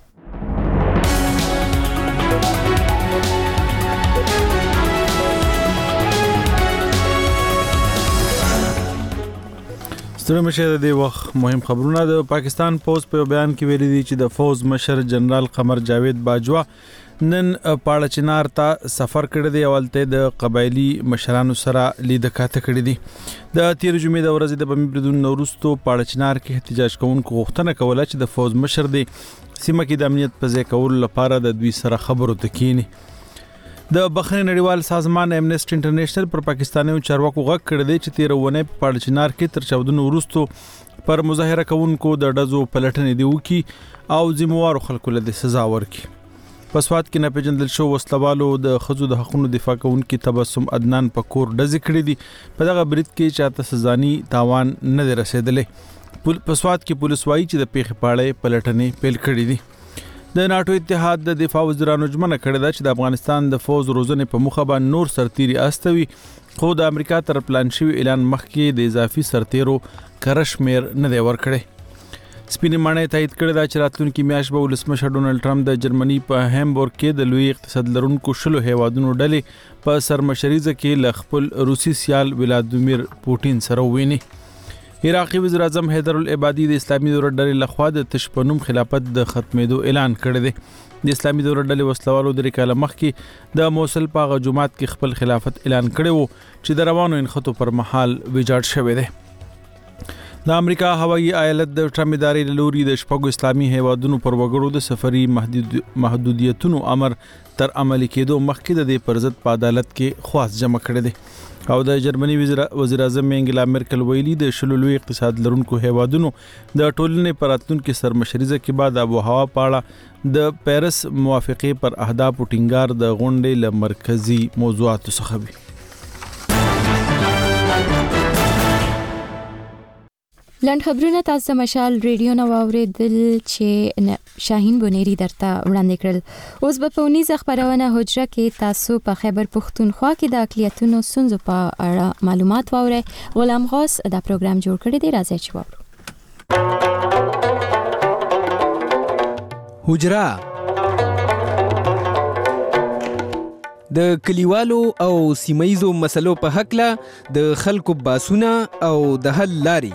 ستړي مشه د وخت مهم خبرونه. د پاکستان پوز په بیان کې ویلي دي چې د فوز مشر جنرال قمر جاوید باجوا نن پاړه چنار ته سفر کړی دی. اولته د قبایلی مشرانو سره لیدکاته کړی دی. د تیر جمعې د ورځې د بمي بریدون نورستو پاړه چنار کې احتجاج کوونکو غوښتنه کوله چې د فوز مشر دی سیمه کې د امنیت په ځای کولو لپاره د دوی سره خبرو تکینی. د بخښنې نړیوال سازمان امنیسټ انټرنیشنل پر پاکستانیو چارواکو غږ کړی دی چې تیر ونه په پاړه چنار کې تر 14 ورستو پر مظاهره کوونکو د ډزو پلټنې دی وکي او ذمہوارو خلکو له سزا ورکړي. په سوات کې نه پیژندل شو وسلوالو د خزو د حقوقو دفاع کوونکي تبسم عدنان پکور ډزې کړې دي. په دغه برید کې چاته سزانی تاوان نه رسیدلې. په سوات کې پولیس وایي چې د پیښې پاړې پلټنې پیل کړې دي. د ناتو اتحاد د دفاع وزیرانو ژمنه کړې ده چې د افغانستان د فوز روزنې په مخه باندې نور سرتيري استوي، خو د امریکا تر پلان شوی اعلان مخکې د اضافي سرتیرو کرشمیر نه دی ورکړي. سپینې ماڼۍ تایید کړی دا چې راتلونکي میاشت به ولسمشر ډونالد ټرمپ د جرمني په هامبورګ کې د لوی اقتصاد لرونکو 10 هیوادونو ډلې په سرمشریزه کې ل خپل روسي سیال ولادیمیر پوټین سره وویني. عراقي وزیر اعظم حیدر العبادي د اسلامي دولت ډلې لخوا د تشپنوم خلافت د ختمېدو اعلان کړی دی. د اسلامي دولت ډلې وسلوالو د ریکاله مخکې د موصل په جمعات کې خپل خلافت اعلان کړی وو چې د روانو انخطو پر مهال ویجاړ شوی دی. د امریکا هوایي ایالت د ټرمپ ادارې له لوري د شپږو اسلامي هیوادونو پر وګړو د سفري محدودیتونو امر تر عملي کېدو مخکې د دې پر ضد په عدالت کې خواست جمع کړی دی. او د جرمني وزیر اعظم انګلا مرکل ویلي د شلو لوی اقتصاد لرونکو هیوادونو د ټولنې پر راتلونکي سرمشریزه کې بعد آب و هوا پاړه د پیرس موافقې پر اهداف ټینګار د غونډې له مرکزی موضوعاتو څخه وي. لنډ خبرونه تاسو مشال ریډیو نو اوریدل چې شاهین بنيري درته وړاندې کړل. اوس په پونیز خبرونه حجره کې تاسو په خیبر پښتونخوا کې د اقلیتونو ستونزو په اړه معلومات واورئ. غلام غوث دا پروګرام جوړ کړی دی، راځي چې واورو. حجره د کلیوالو او سیمایزو مسلو په حق له د خلکو باسونه او د حل لاري.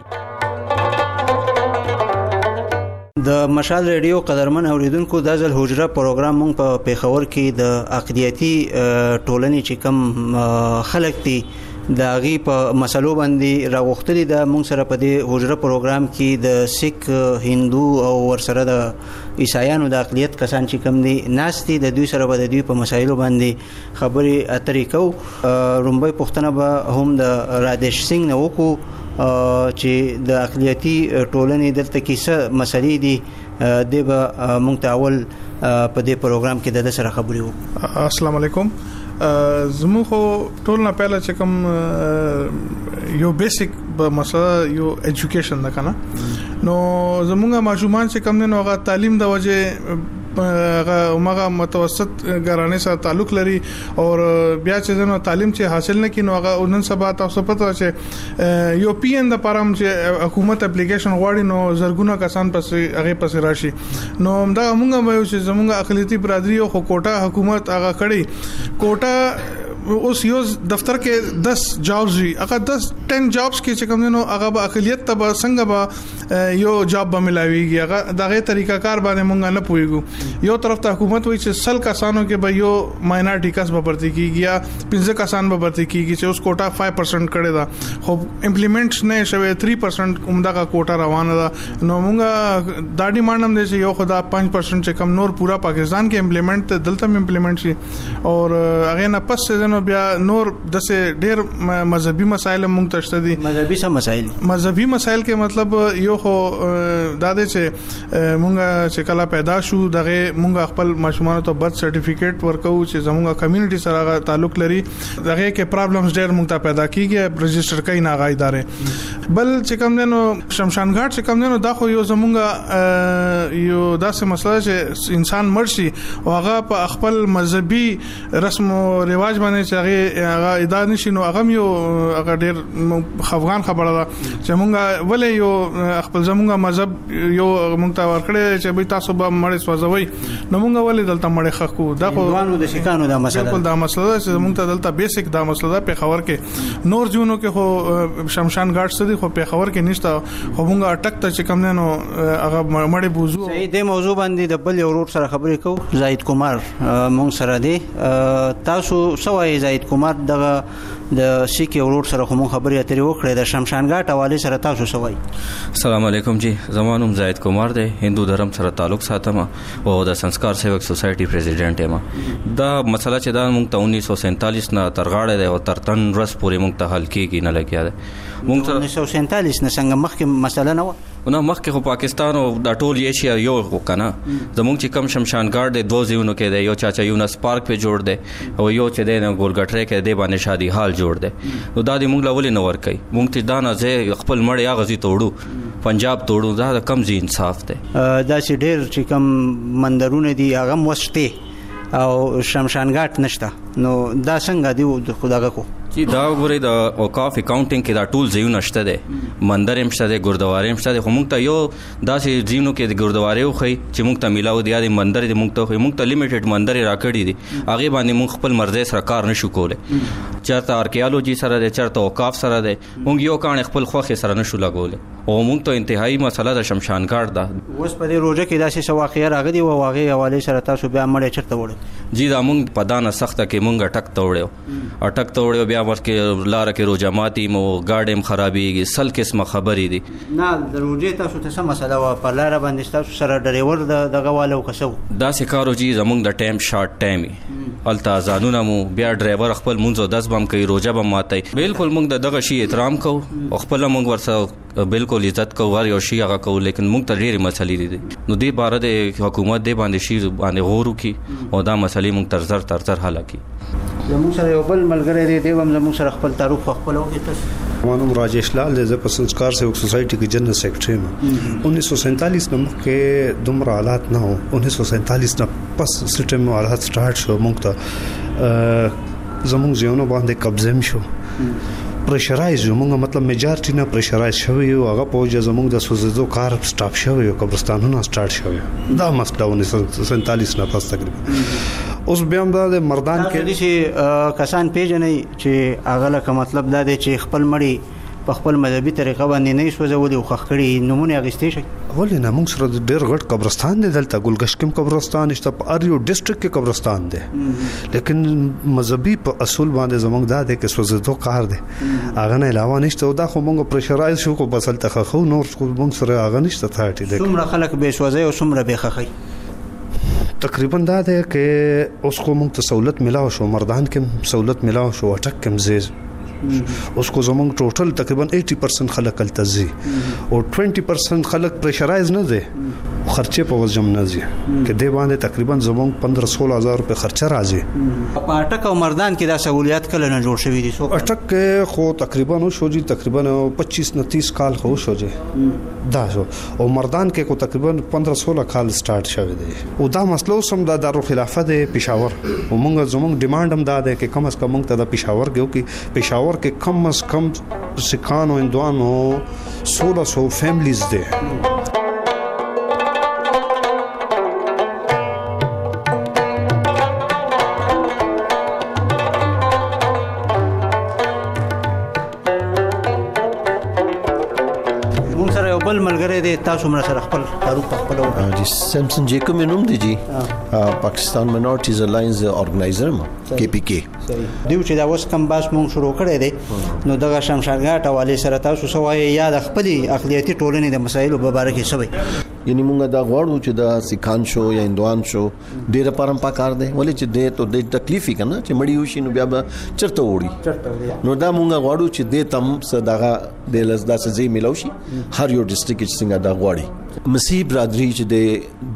د مشال ریډیو قدرمن اوریدونکو د ځل حجره پروګرام مونږ په پیښور کې د اقلیتي ټولنې چې کم خلک دي د غي په مسلو باندې راغختلي د مونږ سره په دې حجره پروګرام کې د سیک هندو او ورسره د عیسایانو د اقلیت کسان چې کم دي ناستي د دوی سره به د دوی په مسایلو باندې خبرې اترې کو. رومبای پښتنه به هم د رادیش سنگ نه وکړو چې د اقلیتي ټولنې دلته کې څه مسلې دي د به مونږ ته اول په دې پروګرام کې د سره خبرې وکړو. السلام علیکم. زموږ ټول نه پهله چې کوم یو بیسیک مسله یو ایجوکیشن ده کنه، نو زموږه ماشومان چې کوم نه هغه تعلیم د وجه هغه متوسط ګرانه سره تعلق لري او بیا چې زنه تعلیم چې حاصل نه کینو هغه نن سبا تاسو پته چې یو پی ان د پرم چې حکومت اپلیکیشن غواړي نو زرګونه کسان پس هغه پس راشي. نو دا موږ وایو چې زموږه اقلیتي برادری او کوټه حکومت هغه کړی کوټه اوس یو دفتر کې 10 جابز وي، هغه 10 جابز کې چې کوم نو هغه به اقلیت ته څنګه به یو جاب به ملاويږي، هغه دغه طریقہ کار باندې مونږ نه پويګو. یو طرف ته حکومت وایي چې سل کسانو کې به یو ماینورټي کس به پرتی کیږي یا 15 کسان به پرتی کیږي چې اوس کوټا 5% کړي دا، خو امپلیمنټ نه شوی 3% عمدہ کوټا روانه ده. نو مونږ دا ډیماند هم دي چې یو خدا 5% چې کم نور پورا پاکستان کې امپلیمنٹ دلته امپلیمنٹ شي او هغه نه پس نه نو بیا نور د ډېر مذهبي مسایل مونږ ته شته دي. مذهبي مسایل کې مطلب یو خو دا دی چې مونږ چې کله پیدا شو دغه مونږ خپل ماشومان ته برث سرټیفیکیټ ورکو چې زموږه کمیونټي سره تعلق لري دغه کې پرابلمز ډېر مونږ ته پیدا کیږي رجسٹر کوي نه غای ادارې بل چې کوم نو شمشان گھاټ چې کوم نو دا خو یو زموږه یو داسې مسله چې انسان مرشي او هغه په خپل مذهبي رسم او رواج باندې چې هغه ادا نشي نو هغه یو هغه ډېر خفغان خبره ده چې مونږه ولې یو خپل زموږه مذهب یو مونږ ته ورکړي چې به تاسو به مړ سوځوي نو مونږ ولې دلته مړ خخو دا خو دوانو د شکانو دا مسله دا مسله چې مونږ ته دلته بیسیک دا مسله ده په خبر کې نور ژوندو کې خو شمشان گھاټ سدي خو په خبر کې نشته خو مونږه اٹک ته چې کوم نه نو هغه مړ بوزو صحیح د موضوع باندې د بل ورور سره خبرې کو زاید کومار مونږ سره دی تاسو سوای زاید کومار دغه د سیک ورور سره کوم خبرې اترې وکړې د شمشان گھاټ حواله سره تاسو سوای. السلام علیکم جی زمانوم زاید کومار دی هندو دھرم سره تعلق ساتم او د سنسکار سیوک سوسایټي پریزیډنټ یم دا مسله چې دا مونږ ته 1947 نه ترغاړه دی او ترتن رس پورې مونږ ته حل کیږي نه لګیا دی مونږ ته 1947 نه څنګه مخکې مسله نه و نه مخکې خو پاکستان او د ټول ایشیا یو وکنه زموږ چې کم شمشان گھاټ دی دوه ځایونو کې دی یو چاچا یونس پارک په جوړ دی او یو چې دی نه ګولګټری کې دی باندې شادي حال جوړ دی نو دا د مونږ لولې نه ور کوي مونږ ته دا نه زه خپل مړ یا غزي توړو پنجاب توړو دا کم زی انصاف دی دا چې ډېر چې کم مندرونه دي هغه موسته او شمشان گھاټ نشته نو دا څنګه دی خداګه کو چې دا غوري د اوقاف اکاونټینګ کې دا ټول ځایونه شته دي مندر هم شته دي ګردواري هم شته دي خو مونږ ته یو داسې ځایونو کې د ګردواري خو چې مونږ ته میلاو دی د مندر دي مونږ ته مونږ ته لیمیټډ مندر راکړي دي هغه باندې مونږ خپل مرزه سره کار نشو کولای چرته آرکیالوجي سره دي چرته اوقاف سره دي مونږ یو کان خپل خوخه سره نشو لګولای او مونږ ته انتهایی مسله د شمشان گھاټ ده اوس په دې روزه کې داسې واقعیا راغلي او واقعي حواله سره تاسو بیا مړ چرته وړي جی دا مونږ په دانه سخته کې مونږ اٹک توړو بیا ورکه لار کې روجاماتي مو ګاډم خرابيږي سل قسمه خبرې دي نه د روجې تاسو ته څه مسله و په لار باندې تاسو سره ډرایور دغه والو کسو دا سکارو جی زمونږ د ټایم شارټ ټایمي التا ځانونه مو بیا ډرایور خپل مونږ 10 بم کوي روجا بم ماتي بالکل مونږ دغه شی احترام کو او خپل مونږ ورسره بالکل عزت کو ور یو شی هغه کو لیکن مونږ ته ډېری مسلې دي نو دې بار د حکومت دې باندې شی باندې غورو کی او دا مسلې مونږ تر حل کی زموږ سره یو بل ملګری دی دیوم زموږ سره خپل تعارف خپل وکړ تاسو مانوم راجیش لال د سنسکار سیوک سوسایټي کې جنرال سیکریټری ما 1947 نه مخکې دومره حالات نه و 1947 نه پس سیستم حالات سٹارټ شو موږ ته زموږ ځینو باندې قبضه شو پریشرایز موږ مطلب میجارټی نه پریشرایز شوی او هغه په زموږ د سوزیدو کار سٹاپ شوی او قبرستانونه سٹارټ شوی دا مسله 1947 نه پس تقریبا اوس بیا هم د مردان کې چې کسان پیژنې چې هغه لکه مطلب دا دی چې خپل مړی په خپل مذهبي طریقه باندې نه سوځولي او خخړي نمونه اغستې شي ولې نه موږ سره ډېر غټ قبرستان دی دلته ګلګشکم قبرستان شته په اریو ډیسټریکټ کې قبرستان دی لیکن مذهبي په اصول باندې زموږ دا دی کې سوځدو کار دی هغه نه علاوه نشته او دا خو موږ پریشرایز شو کو بسل تخخو نور موږ سره هغه نشته ثارټي دی څومره خلک به سوځي او څومره به خخي تقریبا دا دی کې اوس خو موږ ته سہولت ملاو شو مردان کې سہولت ملاو شو اٹک کې مزيز اوس کو زمونږ ټوټل تقریبا 80% خلک التزي او 20% خلک پریشرایز نه دي خرچه په وزم نه دي کې دی باندې تقریبا زمونږ 15-16 هزار روپے خرچه راځي په اٹک او مردان کې دا سہولیات کله نه جوړ شوې دي سو اٹک کې خو تقریبا نو شو جی تقریبا 25 نه 30 کال خو شو جی دا شو او مردان کې کو تقریبا 15-16 کال سٹارټ شوی دی او دا مسلو سم د دارالخلافه د پېښور او موږ زمونږ ډیماند هم دا ده کې کم از کم موږ ته د پېښور کې پېښور کې کم از کم سکانو هندوانو 1600 فیملیز دي بل ملګری دی تاسو مر سره خپل تعارف خپل وکړئ جی سیمسن جیکوب نوم دی جی پاکستان ماینورټیز الاینس ارګنایزر ما کې پی کې دیو چې دا اوس کم باس مونږ شروع کړی دی نو دغه شمشان گھاټ حواله سره تاسو سوای یا د خپل اقلیتي ټولنې د مسایلو په اړه کې سوي یعنی مونږ دا غواړو چې دا سکان شو یا هندوان شو ډېر پرم پکار دی ولې چې دې ته د تکلیفي کنه چې مړی وشي نو بیا به چرته وړي نو دا مونږ غواړو چې دې تم صداغه د لزدا سزي ملو شي هر یو ډیسټریکټ چې څنګه دا غواړي مسیح برادری چې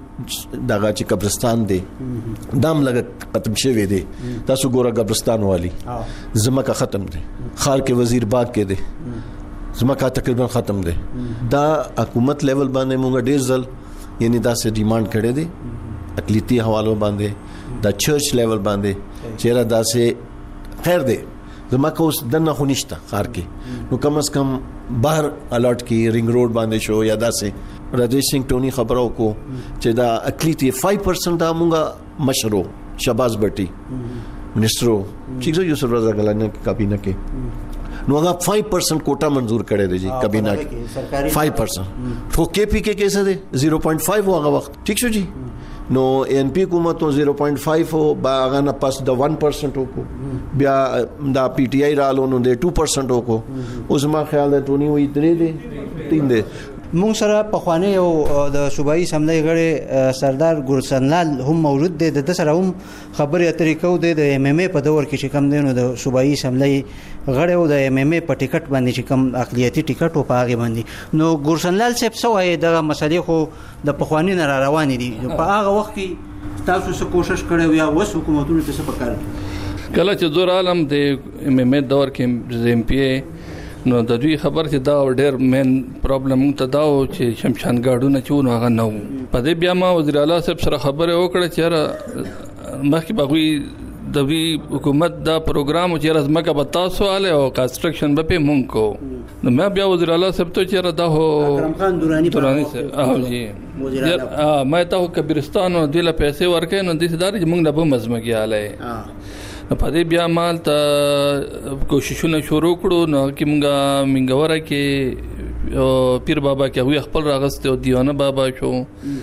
د دغه چې قبرستان دی دام لګ ختم شوی دی تاسو ګوره قبرستان والی زمکه ختم دی خار کې وزیر باغ کې دی زمکه تقریبا ختم دی دا حکومت لیول باندې موږ ډیر ځل یعنی دا سه ډیماند کړي دي اقلیتی حوالو باندې دا چرچ لیول باندې چیرې دا سه خیر دی زمکه اوس دنه خو نشته خار کې نو کم از کم بهر الارټ کې رینګ روډ باندې شو یا دا سه راجیش سنگ ټونی خبرو کو چې دا اقلیتی 5% دا موږ مشرو شباز بټي منسټرو چیزو یوسف رضا ګلانی کابینه کې نو هغه 5% کوټا منظور کړی دی جی کابینه کې 5% خو کې پی کې کیسه دی 0.5 هغه وخت ٹھیک شو جی نو ان پی حکومت 0.5 او هغه نه پاس د 1% وکړو بیا دا پی ټی آی رالو نو د 2% وکړو اوس ما خیال ده ټونی وې درې دی 3 دی مونږ سره په خوانه یو د صوبایي سملای غړي سردار ګورسنلال هم موجود دی د سره هم خبرې اترې کو دی د ام ام ای په دور کې چې کم دی نو د صوبایي سملای غړي او د ام ام ای په ټیکټ باندې چې کم اقلیتي ټیکټ او په هغه باندې نو ګورسنلال صاحب سوای د مسلې خو د پخوانی نه روان دي په هغه وخت کې تاسو څه کوشش کړو یا وس حکومتونو ته څه پکار کله چې زور عالم د ام ام ای دور کې ام پی ای نو د دوی خبر چې دا ډېر مین پرابلم ته دا و چې شمشان ګاډونه چون هغه نو په دې بیا ما وزیر اعلی صاحب سره خبره وکړه چې مخکې بغوي د وی حکومت دا پروګرام چې رزمکه به تاسو आले او کنسټرکشن به په مونږ کو نو مې بیا وزیر اعلی صاحب ته چې دا هو اکرم خان دورانی او جی مې ته قبرستان او دله پیسې ورکې نو د دې چې مونږ نه به مزمګي आले په دې بیا مال ته کوششونه شروع کړو نو کې مونږه منګوره کې پیر بابا کې وی خپل راغسته او دیوانه بابا شو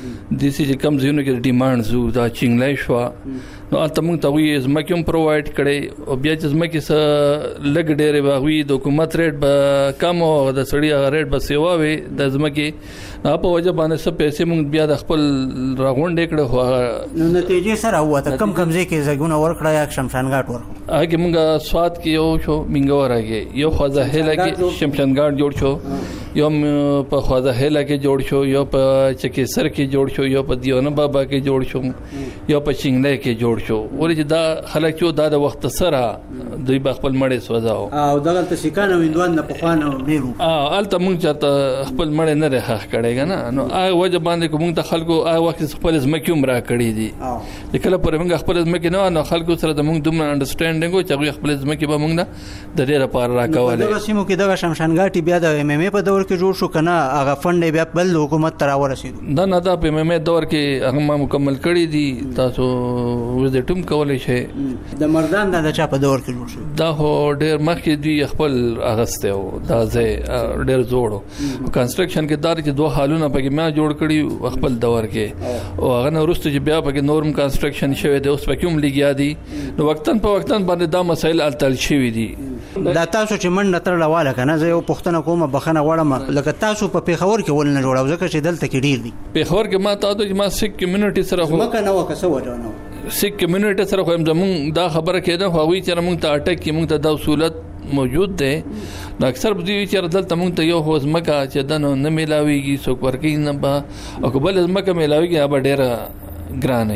د سې کم زینو کې ډیماند زو دا چنګلای شو نو البته مونږ ته وی زمکم پرووایډ کړي او بیا چې زمکه سره لګ ډېرې باغوي د حکومت ریټ به کم او د سړی ریټ به سیوا وي د زمکه په وجه باندې څه پیسې مونږ بیا د خپل راغونډې کړه هو نو نتیجې سره وته کم ځای کې زګونه ورکړه یا شمشان غاټ ورکړه هغه مونږه سواد کې یو شو منګوره کې یو خوازه هله کې شمشان غاټ جوړ شو یو په خوازه هله کې جوړ شو یو په چکیسر کې جوړ شو یو په دیوانه بابا کې جوړ شو یو په چنګلې کې جوړ شو ورته دا خلک چې دا د وخت سره دوی خپل مړې سوځاو او دغه ته سکان او اندوان نه پخوانه ډیرو الته مونږ چې خپل مړې نه راخ کړي نو هغه وجه باندې کوم ته خلکو هغه وخت خپل زمکه عمره کړی دي چې کله پر موږ خپل زمکه نه خلکو سره د موږ دومره انډرستانډینګ او چې خپل زمکه به موږ نه د ډیره پار راکواله دغه سیمو کې دغه شمشان غاټي بیا د ام ام ای په دور کې جوړ شو کنه هغه فند بیا بل حکومت تر ورسېدو نه دا په ام ام ای دور کې هغه ما مکمل کړی دي تاسو وزټم کولای شي د مردان د چا په دور کې جوړ شو دا هو ډیر مخکې دی خپل اغسته او دا ځای ډیر زوړو کنسټرکشن کې دار چې دوه حالونه پکې ما جوړ کړی خپل دور کې او هغه نو ورسته چې بیا پکې نورم کنسټرکشن شوی دی اوس پکې هم لګیا دي نو وختن په وختن باندې دا مسایل التل شوی دي دا تاسو چې من نتر لواله کنه زه یو پښتنه کومه بخنه غواړم لکه تاسو په پیښور کې ول نه جوړاو ځکه چې دلته کې ډیر دي پیښور کې ما تاسو چې ما سیک کمیونټي سره خو مکه نو کسو وځو سیک کمیونټي سره خو زمون دا خبره کېده خو وی چې موږ ته اٹک کې موږ ته د اصولت موجود ده نو اکثر بدی چې دلته موږ ته یو هوز مکه چې دنو نه ملاويږي څوک ورکې نه با او قبل مکه ملاويږي هغه ډېر ګران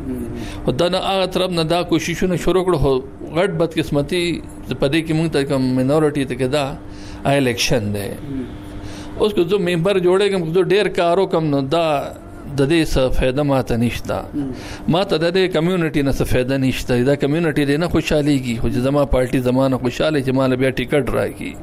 وي او دا نه هغه طرف نه دا کوششونه شروع کړو غټ بدقسمتي په دې کې موږ ته کوم مینورټي ته کېدا الیکشن ده اوس کو جو ممبر جوړېږم جو ډېر کارو کم نو دا د دې څه فائدہ ماته نشته ماته د دې کمیونټي نه څه فائدہ نشته دا کمیونټي دې نه خوشاليږي خو چې زما پارټي زمانه خوشاله چې مال بیا ټیکټ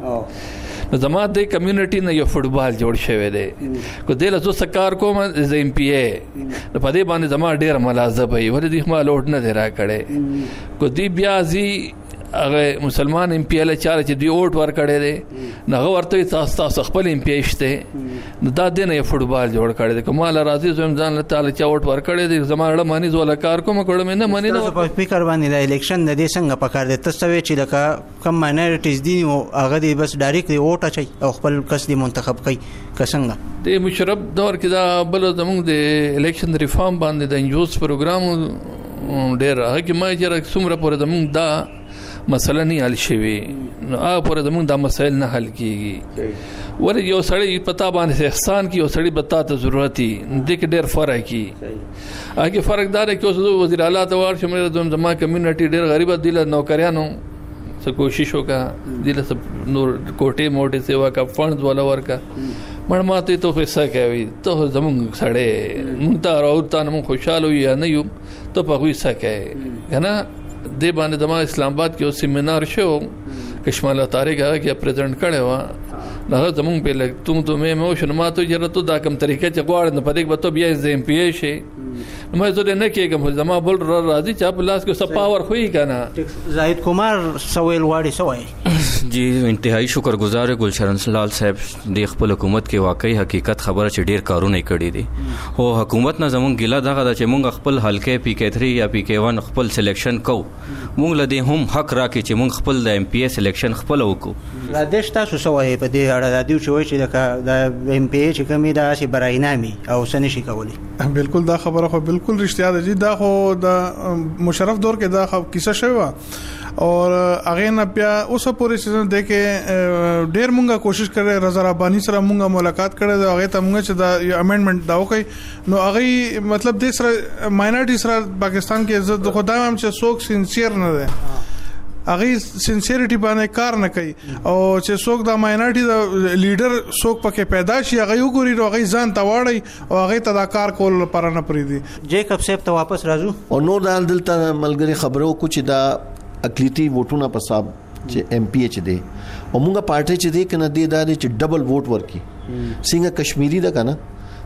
راکړي نو زما د کمیونټي نه یو فوټبال جوړ شوی دی کو دې له زو سکار کوم از ایم پی ای په دې باندې زما ډېر ملازم وي ولې دې ما لوټ نه دی را کړي کو دې بیا زی هغه مسلمان ایم پی ال چاره چې دی ووټ ورکړي دي نه ورته تاسو خپل ایم پی شته نو دا دنه فوټبال جوړ کړی دی کمال راضي زم ځان له تعالی چا ووټ ورکړي دي زموږ مانی زول کار کوم کړم نه مانی نه په فکر باندې د الیکشن د دې څنګه پکار دي تاسو چې لکه کم ماینورټیز دي او هغه دی بس ډایرکټلی ووټ اچي او خپل کس دی منتخب کوي څنګه د مشرف دور کې دا بل زموږ د الیکشن ریفارم باندې د انجوز پروګرام ډېر هغه کې ما چې څومره پورې زموږ دا مسله نه حل شوي نو هغه پورې زموږ دا مسایل نه حل کیږي ولې یو سړی پتا باندې احسان کی یو سړی بتا ته ضرورت دي د کې ډېر فرق کی هغه فرق دار کې اوس وزیر اعلی ته ورشم زما کمیونټي ډېر غریب دي له نوکریانو څه کوشش وکړه دي له نور کوټه موټه سیوا کا فند ولا ورکا مړ ماته ته پیسې کوي ته زموږ سړی مونږ ته راوته نو خوشاله یا نه یو ته په ویسه کوي کنه د باندې د اسلام آباد کې یو سیمینار شو کشماله طارق هغه کې پریزنټ کړي و دا زموږ په لګ ته مې مو شنو ماته جره ته دا کوم طریقې چې غواړم په دې به ته بیا زم پی شي نو مې زه نه کېږم زما بل راځي چې په لاس کې سپاور خوې کنه زاهد کمار سویل واړی سوای جی انتهایی شکرګزار ګلشرن لال صاحب د خپل حکومت کې واقعي حقیقت خبره چې ډیر کارونه کړي دي او حکومت نه زمونږ ګیله دغه د چې مونږ خپل حلقې پی کې 3 یا پی کې 1 خپل سلیکشن کو مونږ لدی هم حق راکې چې مونږ خپل د ایم پی ایس سلیکشن خپل وکړو را دېش تاسو سوای په دې اړه د دې چې وایي چې د ایم پی چې کومې دا شي براینامي او سن شي کولی بالکل دا خبره خو بالکل رښتیا ده دا خو د مشرف دور کې دا کیسه شوی اور هغه نه بیا اوس پورې سیزن د کې ډیر مونږه کوشش کړې رضا ربانی سره مونږه ملاقات کړې دا هغه ته مونږه چې دا امندمنت دا وکړي نو هغه مطلب د سره ماینورټی سره پاکستان کې عزت خدای هم چې څوک سینسیر نه ده هغه سینسیریټي باندې کار نه کوي او چې څوک د ماینورټي د لیډر څوک پکې پیدا شي هغه وګوري نو هغه ځان تواړي او هغه ته دا کار کول لپاره نه پریدي جیکب صاحب ته واپس راځو او نو دلته ملګری خبرو کو چې دا اقلیتی ووټونه په حساب چې ایم پی ایچ دی او موږ پارټي چې دی کنه دی دا چې ډبل ووټ ورکی څنګه کشمیری دا کنه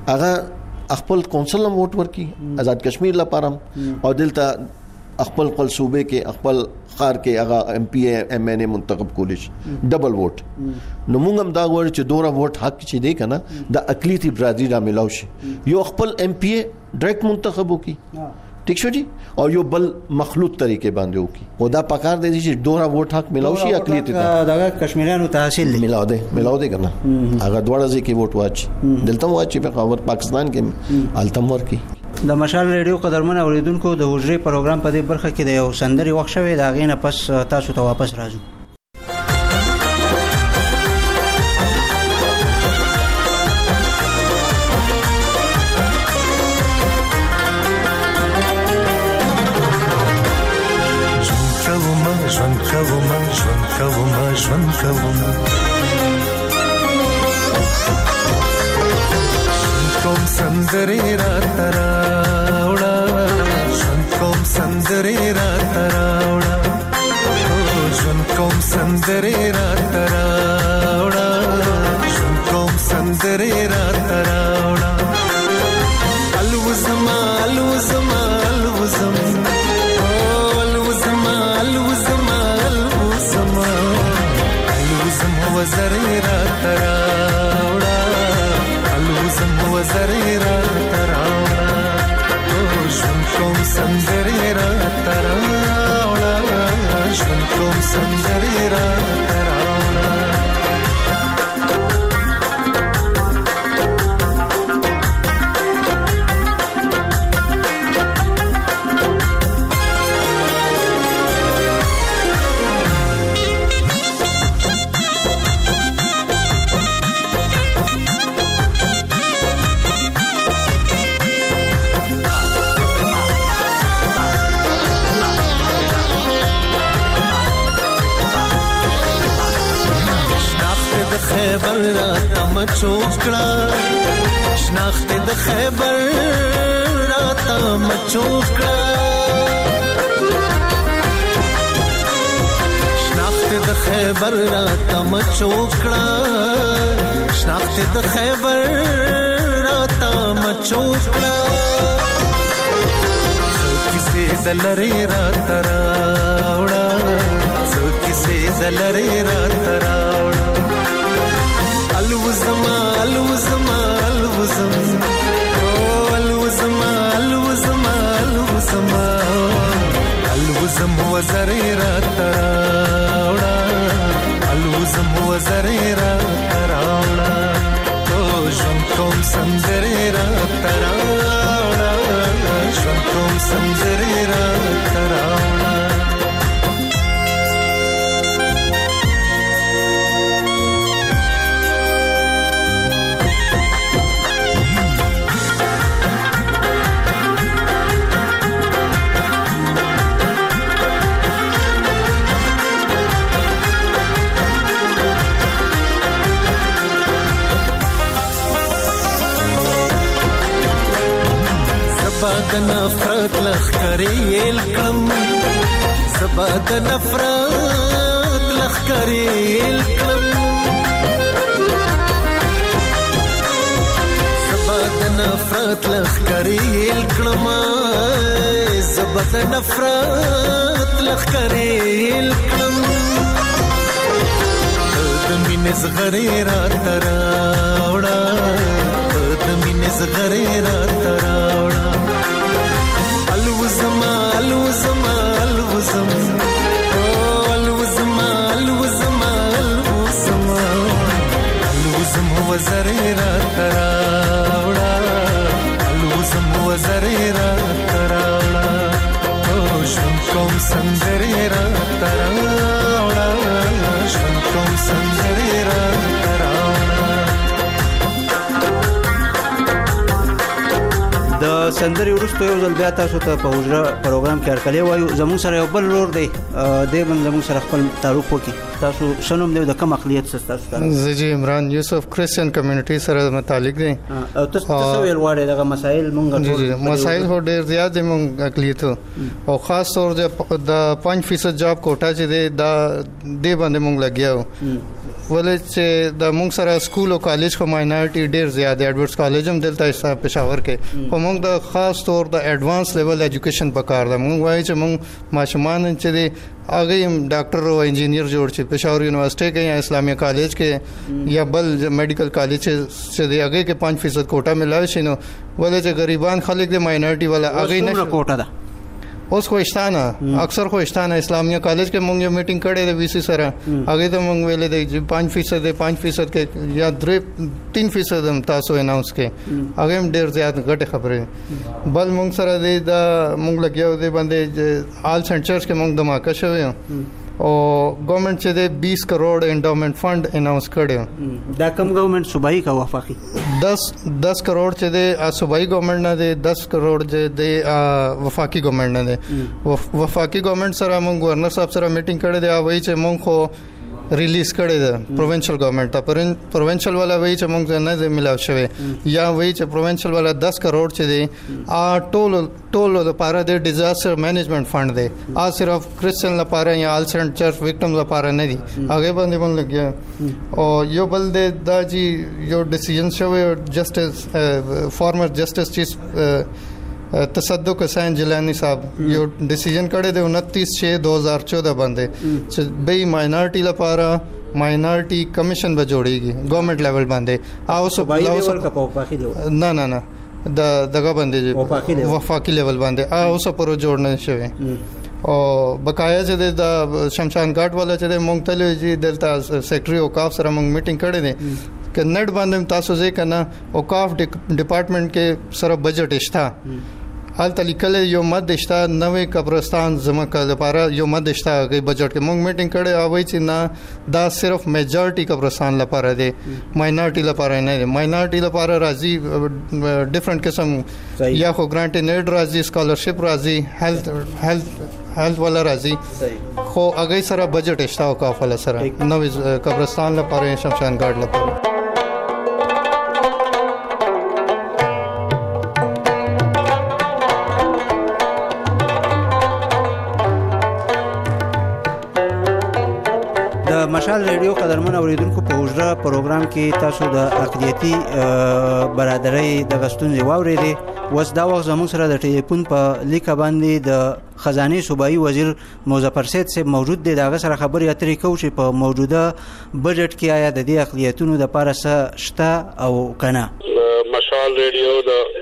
هغه خپل کونسل هم ووټ ورکی آزاد کشمیر لپاره او دلته خپل صوبې کې خپل خار کې هغه ایم پی ایم ان ا منتخب کولیش ډبل ووټ نو موږ هم دا غواړو چې دوره ووټ حق چې دی کنه د اقلیتی برادری را ملاو شي یو خپل ایم پی ډایرکټ منتخب وکي ٹھیک شو جی اور یو بل مخلوط طریقے باندې وکي او دا پکار دی چې دوره ووټ حق ملاو شي اقلیت ته دا کشمیریانو تحصیل ملاو دی کنه هغه دوړه ځکه ووټ واچي دلته واچي په خبر پاکستان کې التم ورکی د مشال ریډیو قدرمن اوریدونکو د حجرې پروګرام په دې برخه کې د یو سندري وخت شوی دا غینه پس تاسو ته واپس راځو ژوند کوم کوم سندري را تراوړه ژوند کوم سندري را تراوړه ژوند کوم سندري را تراوړه ژوند کوم سندري را تراوړه الوزما الوزما الوزم وزري را تراوړه الوزم وزري را تراوړه ژوند کوم سندري را تراوړه ژوند کوم سندري را تراوړه خیبر را تم چوکړه شناخت د خیبر را تم چوکړه شناخت د خیبر را تم چوکړه شناخت د خیبر را تم چوکړه کیسه دلری را تراوړه زلری را تراوړ الوزما الوزما الوزم الوزما الوزما الوزما الوزم وزری را تراوړ الوزم وزری را تراوړ تو ژوند کوم سندرې را تراوړ ژوند کوم سندرې را تراوړ زباد نفرت لخکریل کم زباد نفرت لخکریل کم زباد نفرت لخکریل کم زباد نفرت لخکریل کم دمین زغری را تراوڑا دمین زغری را تراوڑا الوزما الوزما الوزم الوزما الوزما الوزما الوزم وزری را تراوڑا الوزم وزری را تراوڑا ژوند کوم سندرې را تراوړه ژوند کوم سندرې را تراوړه د سندري وروسته یو ځل بیا تاسو ته په حجره پروګرام کې هرکلی وایو زموږ سره یو بل لور دی دی هم زموږ سره خپل تعارف وکړي تاسو شنوم دی د کوم اقلیت څخه تاسو زه جی عمران یوسف کرسچن کمیونټي سره متعلق دی او تاسو ویل غواړئ دغه مسایل مونږ مسایل هو ډیر زیات دي مونږ اقلیت او خاص طور د 5% جاب کوټا چې دی دا دی باندې مونږ لګیاو ولې چې د مونږ سره سکول او کالج کو ماینورټي ډیر زیات ایډورډز کالج هم دلته پېښور کې خو مونږ د خاص طور د ایڈوانس لیول ایجوکیشن پکار ده مونږ وایي چې مونږ ماشومان چې دی هغه ډاکټر او انجینیر جوړ شي پېښور یونیورسيټي کې یا اسلامي کالج کې یا بل میډیکل کالج چې دی هغه کې 5% کوټا ملاوي شي نو ولې چې غریبان خلک د ماینورټي ولا هغه نه کوټا ده اوس خوښتانه اکثر خوښتانه اسلامیه کالج کې مونږ یو میټینګ کړې د وی سی سره هغه ته مونږ ویلې د 5% کې یا 3% هم تاسو اناونس کې هغه هم ډیر زیات غټه خبره بل مونږ سره د مونږ لګیاو دی باندې آل سنټرز کې مونږ دماکه شوی او گورنمنٹ چې د 20 کروڑ انډاومنٹ فند اناونس کړو دا کوم گورنمنٹ صوبایي کا وفاقي 10 کروڑ چې د صوبایي گورنمنٹ نه دی 10 کروڑ چې د وفاقي گورنمنٹ نه دی وفاقي گورنمنٹ سره موږ گورنر صاحب سره میټینګ کړې دی وایي چې موږ خو ریلیز کړی دی پروینشل گورنمنٹ ته پروینشل والا وایي چې موږ نه ملاو شوی یا وایي چې پروینشل والا 10 کروڑ چې دی ټول لپاره د ډیزاستر مینجمنٹ فند دی صرف کرسچن لپاره یا آل سنټ چرچ وکټم لپاره نه دی هغه باندې مونږ لګیا او یو بل د جی یو ډیسیژن شوی جسټس فارمر جسټس چیف تصدق حسین جیلانی صاحب یو ډیسیژن کړی دی 29/6/2014 باندې چې به ماینورټي لپاره ماینورټي کمیشن به جوړیږي ګورنمنٹ لیول باندې او نه دغه باندې وفاقي لیول باندې او سپورو جوړ نه شوی او بقایا چې د شمشان ګاټ والا چې مونږ تللی چې دلته سیکرټري اوقاف سره مونږ میټینګ کړی دی ک نت باندې تاسو ځکه کنه اوقاف ډپارټمنټ کې سره بجټ شته حال تلیکل یو مدشتا نوې قبرستان زمکه لپاره یو مدشتا غي بجټ کې مونږ میټینګ کړي او وایي چې نه دا صرف میجورټي قبرستان لپاره دی ماینورټي لپاره نه دی ماینورټي لپاره راځي ډیفرنٹ قسم یا خو ګرانټ نیډ راځي سکالرشپ راځي هیلث ولا راځي خو هغه سره بجټ شته او کافله سره نوې قبرستان لپاره شمشان ګارد لپاره مشال ریډیو قدرمن اوریدونکو په حجره پروګرام کې تاسو د اقلیتي برادرۍ د غستون واورېدې. وس دا وخت زموږ سره د ټلیفون په لیکه باندې د خزانه صوبایي وزیر مظفر سید صاحب موجود دی. داغه سره خبرې اترې کوو چې په موجوده بجټ کې آیا د دې اقلیتونو د لپاره څه شته او کنه. مشال ریډیو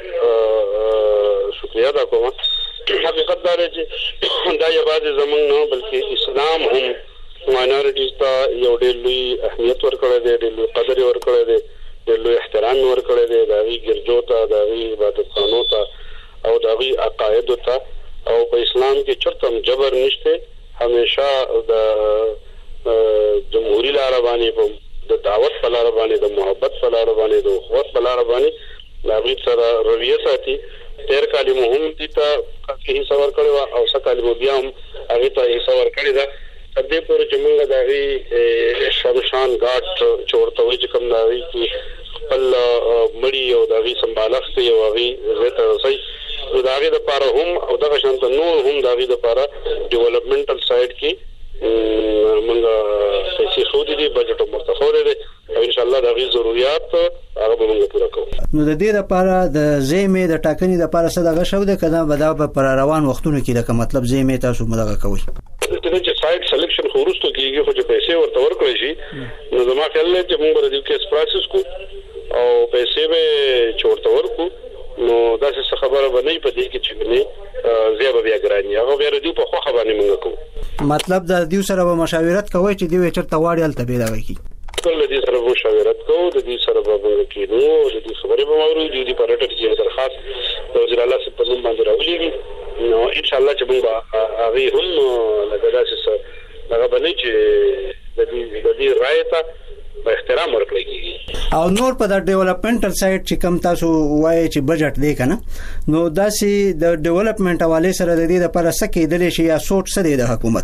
د شکریہ دا کوم. حقیقت دا چې دا یوازې زمونږ نه بلکې اسلام هم ماینورټیز ته یو ډېر لوی اهمیت ورکړی دی، ډېر لوی قدر یې ورکړی دی، ډېر لوی احترام یې ورکړی دی د هغوی ګرجو ته، د هغوی عبادتخانو ته او د هغوی عقایدو ته. او په اسلام کې چېرته هم جبر نشته. همیشه د جمهوري لاره باندې، د دعوت په لاره باندې، د محبت په لاره باندې، د اخوت په لاره باندې د هغوی سره رویه ساتي. تیر کالي مو هم دې ته حصه ورکړې وه او څه کالي مو بیا هم هغې ته حصه ورکړې ده. تر دې پورې چې موږ د هغې شمشان ګاټ چې ورته وایي چې کوم د هغوی کې خپل مړي او د هغوی سمبالښت کوي او هغوی هغې ته رسوي، نو د هغې دپاره هم او دغه شانته نور هم د هغوی دپاره ډیولپمنټل سایډ کې موږ پیسې ښودې دي، بجټ هم ورته ښودی دی او انشاءالله د هغوی ضروریات هغه به موږ پوره کوو. نو د دې لپاره د زیمې د ټاکنې لپاره څه دغه شو ده که دا به پر روان وختونو کې لکه مطلب زیمې تاسو مدغه کوئ؟ چې سایډ سلیکشن خو وروسته کېږي، خو چې پیسې ورته ورکړی شي نو زما خیال دی چې موږ به د دې کیس پروسس کوو او پیسې به چې ورته ورکړو نو داسې څه خبره به نه وي په دې کې چې نه زیه به بیا ګران وي، هغه بیا د دوی په خوښه باندې موږ کوو. مطلب د دوی سره به مشاورت کوئ چې دوی چېرته غواړي هلته به دغه کړي؟ ټول د دې سره به مشاورت کوو، د دې سره به موږ کېنو، د دې خبرې به واورو، د دې په رټه کې درخواست د وزیر اعلی صاحب په نوم باندې راولېږي. نو انشاءالله چې موږ به هغې هم لکه داسې څه هغه به نه چې د دې رایې ته به احترام ورکړی کېږي. او نور په د ډیولپمنټل سایډ چې کوم تاسو وایي چې بجټ دی که نه، نو داسې د ډیولپمنټ حوالې سره د دې لپاره څه کېدلی شي یا سوچ څه دی د حکومت؟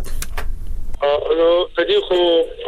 نو د دې خو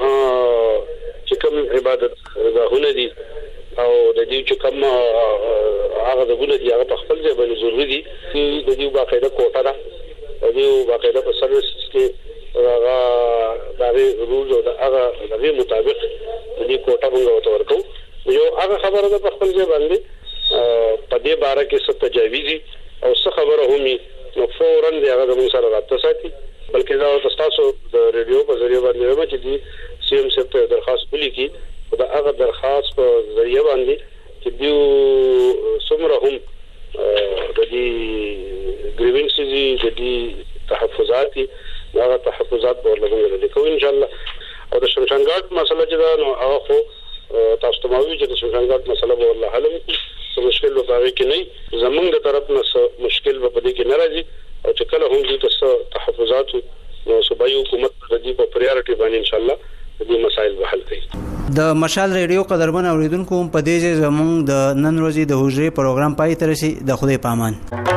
چې کوم عبادت ګاهونه دي او د دې چې کوم هغه ځایونه دي هغه په خپل ځای باندې ضروري دي. د دې باقاعده کوټه ده، د دې باقاعده په سروسز کې هغه د هغې رولز او د هغې مطابق د دې کوټه موږ ورته ورکوو. یو هغه خبره ده په خپل ځای باندې په دې باره کې څه تجاویزي او څه خبره هم وي نو فوراً د هغه زموږ سره رابطه ساتي. بلکې دا ورته ستاسو د ریډیو په ذریعه باندې وایم چې دوی سی ایم صاحب ته درخواست ولیکي او د هغه درخواست په ذریعه باندې چې دوی څومره هم د دې ګریوینسز دي، د دې تحفظات دي، هغه تحفظات به ورله موږ لیکو انشاءالله. او د شمشان ګاټ مسله چې ده نو هغه خو تاسو ته ما وویل چې د شمشان ګاټ مسله به ورله حل وکړو، څه مشکل به په هغې کې نه وي، زموږ د طرف نه څه مشکل به په دې کې نه راځي. او چې کله هم دوی ته څه تحفظات نو صوبایي حکومت د دې په پریارټي باندې انشاءالله د دې مسایل به حل کوي. د مشال ریډیو قدرمن اوریدونکو په دې ځای زموږ د نن ورځې د حجرې پروګرام پای ته رسي. د خدای په امان.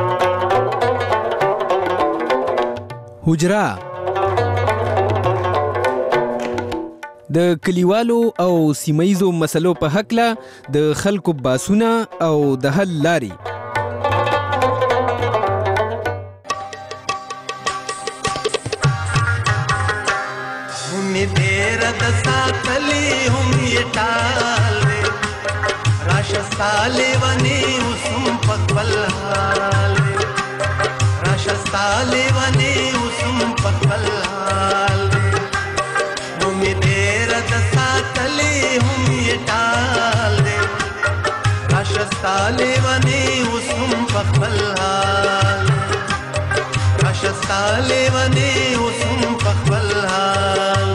حجره د کلیوالو او سیمایزو مسلو په هکله د خلکو باسونه او د حل لاري. साले वने उसम पकवल हाल, राशा साले वने उसम पकवल हाल, हम देर दसा तले हम ये टाल, राशा साले वने उसम पकवल हाल, राशा साले वने उसम पकवल हाल.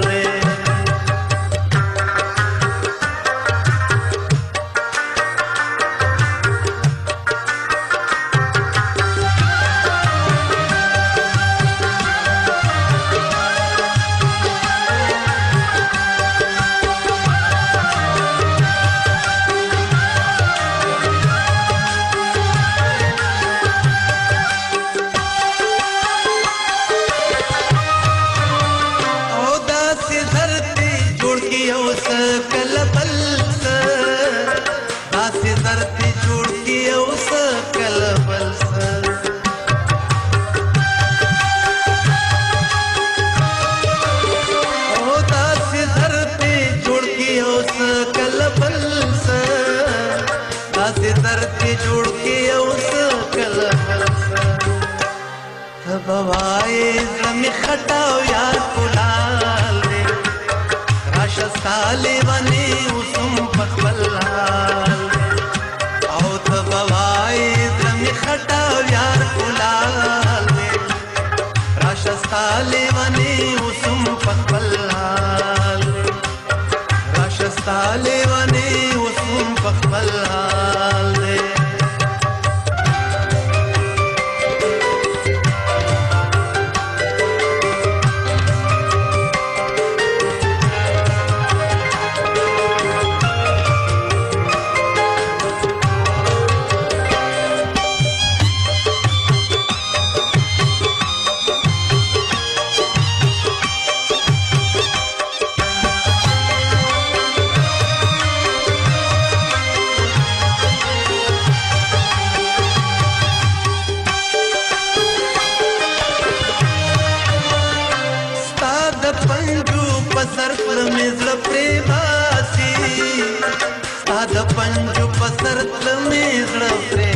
بوای زړه می خټاو یار کولال دې راشه ستاله ونی اوسم پخپل حال او ته بوای زړه می خټاو یار کولال دې راشه ستاله ونی اوسم پخپل حال راشه ستاله ونی اوسم پخپل حال دې पंजू पसर में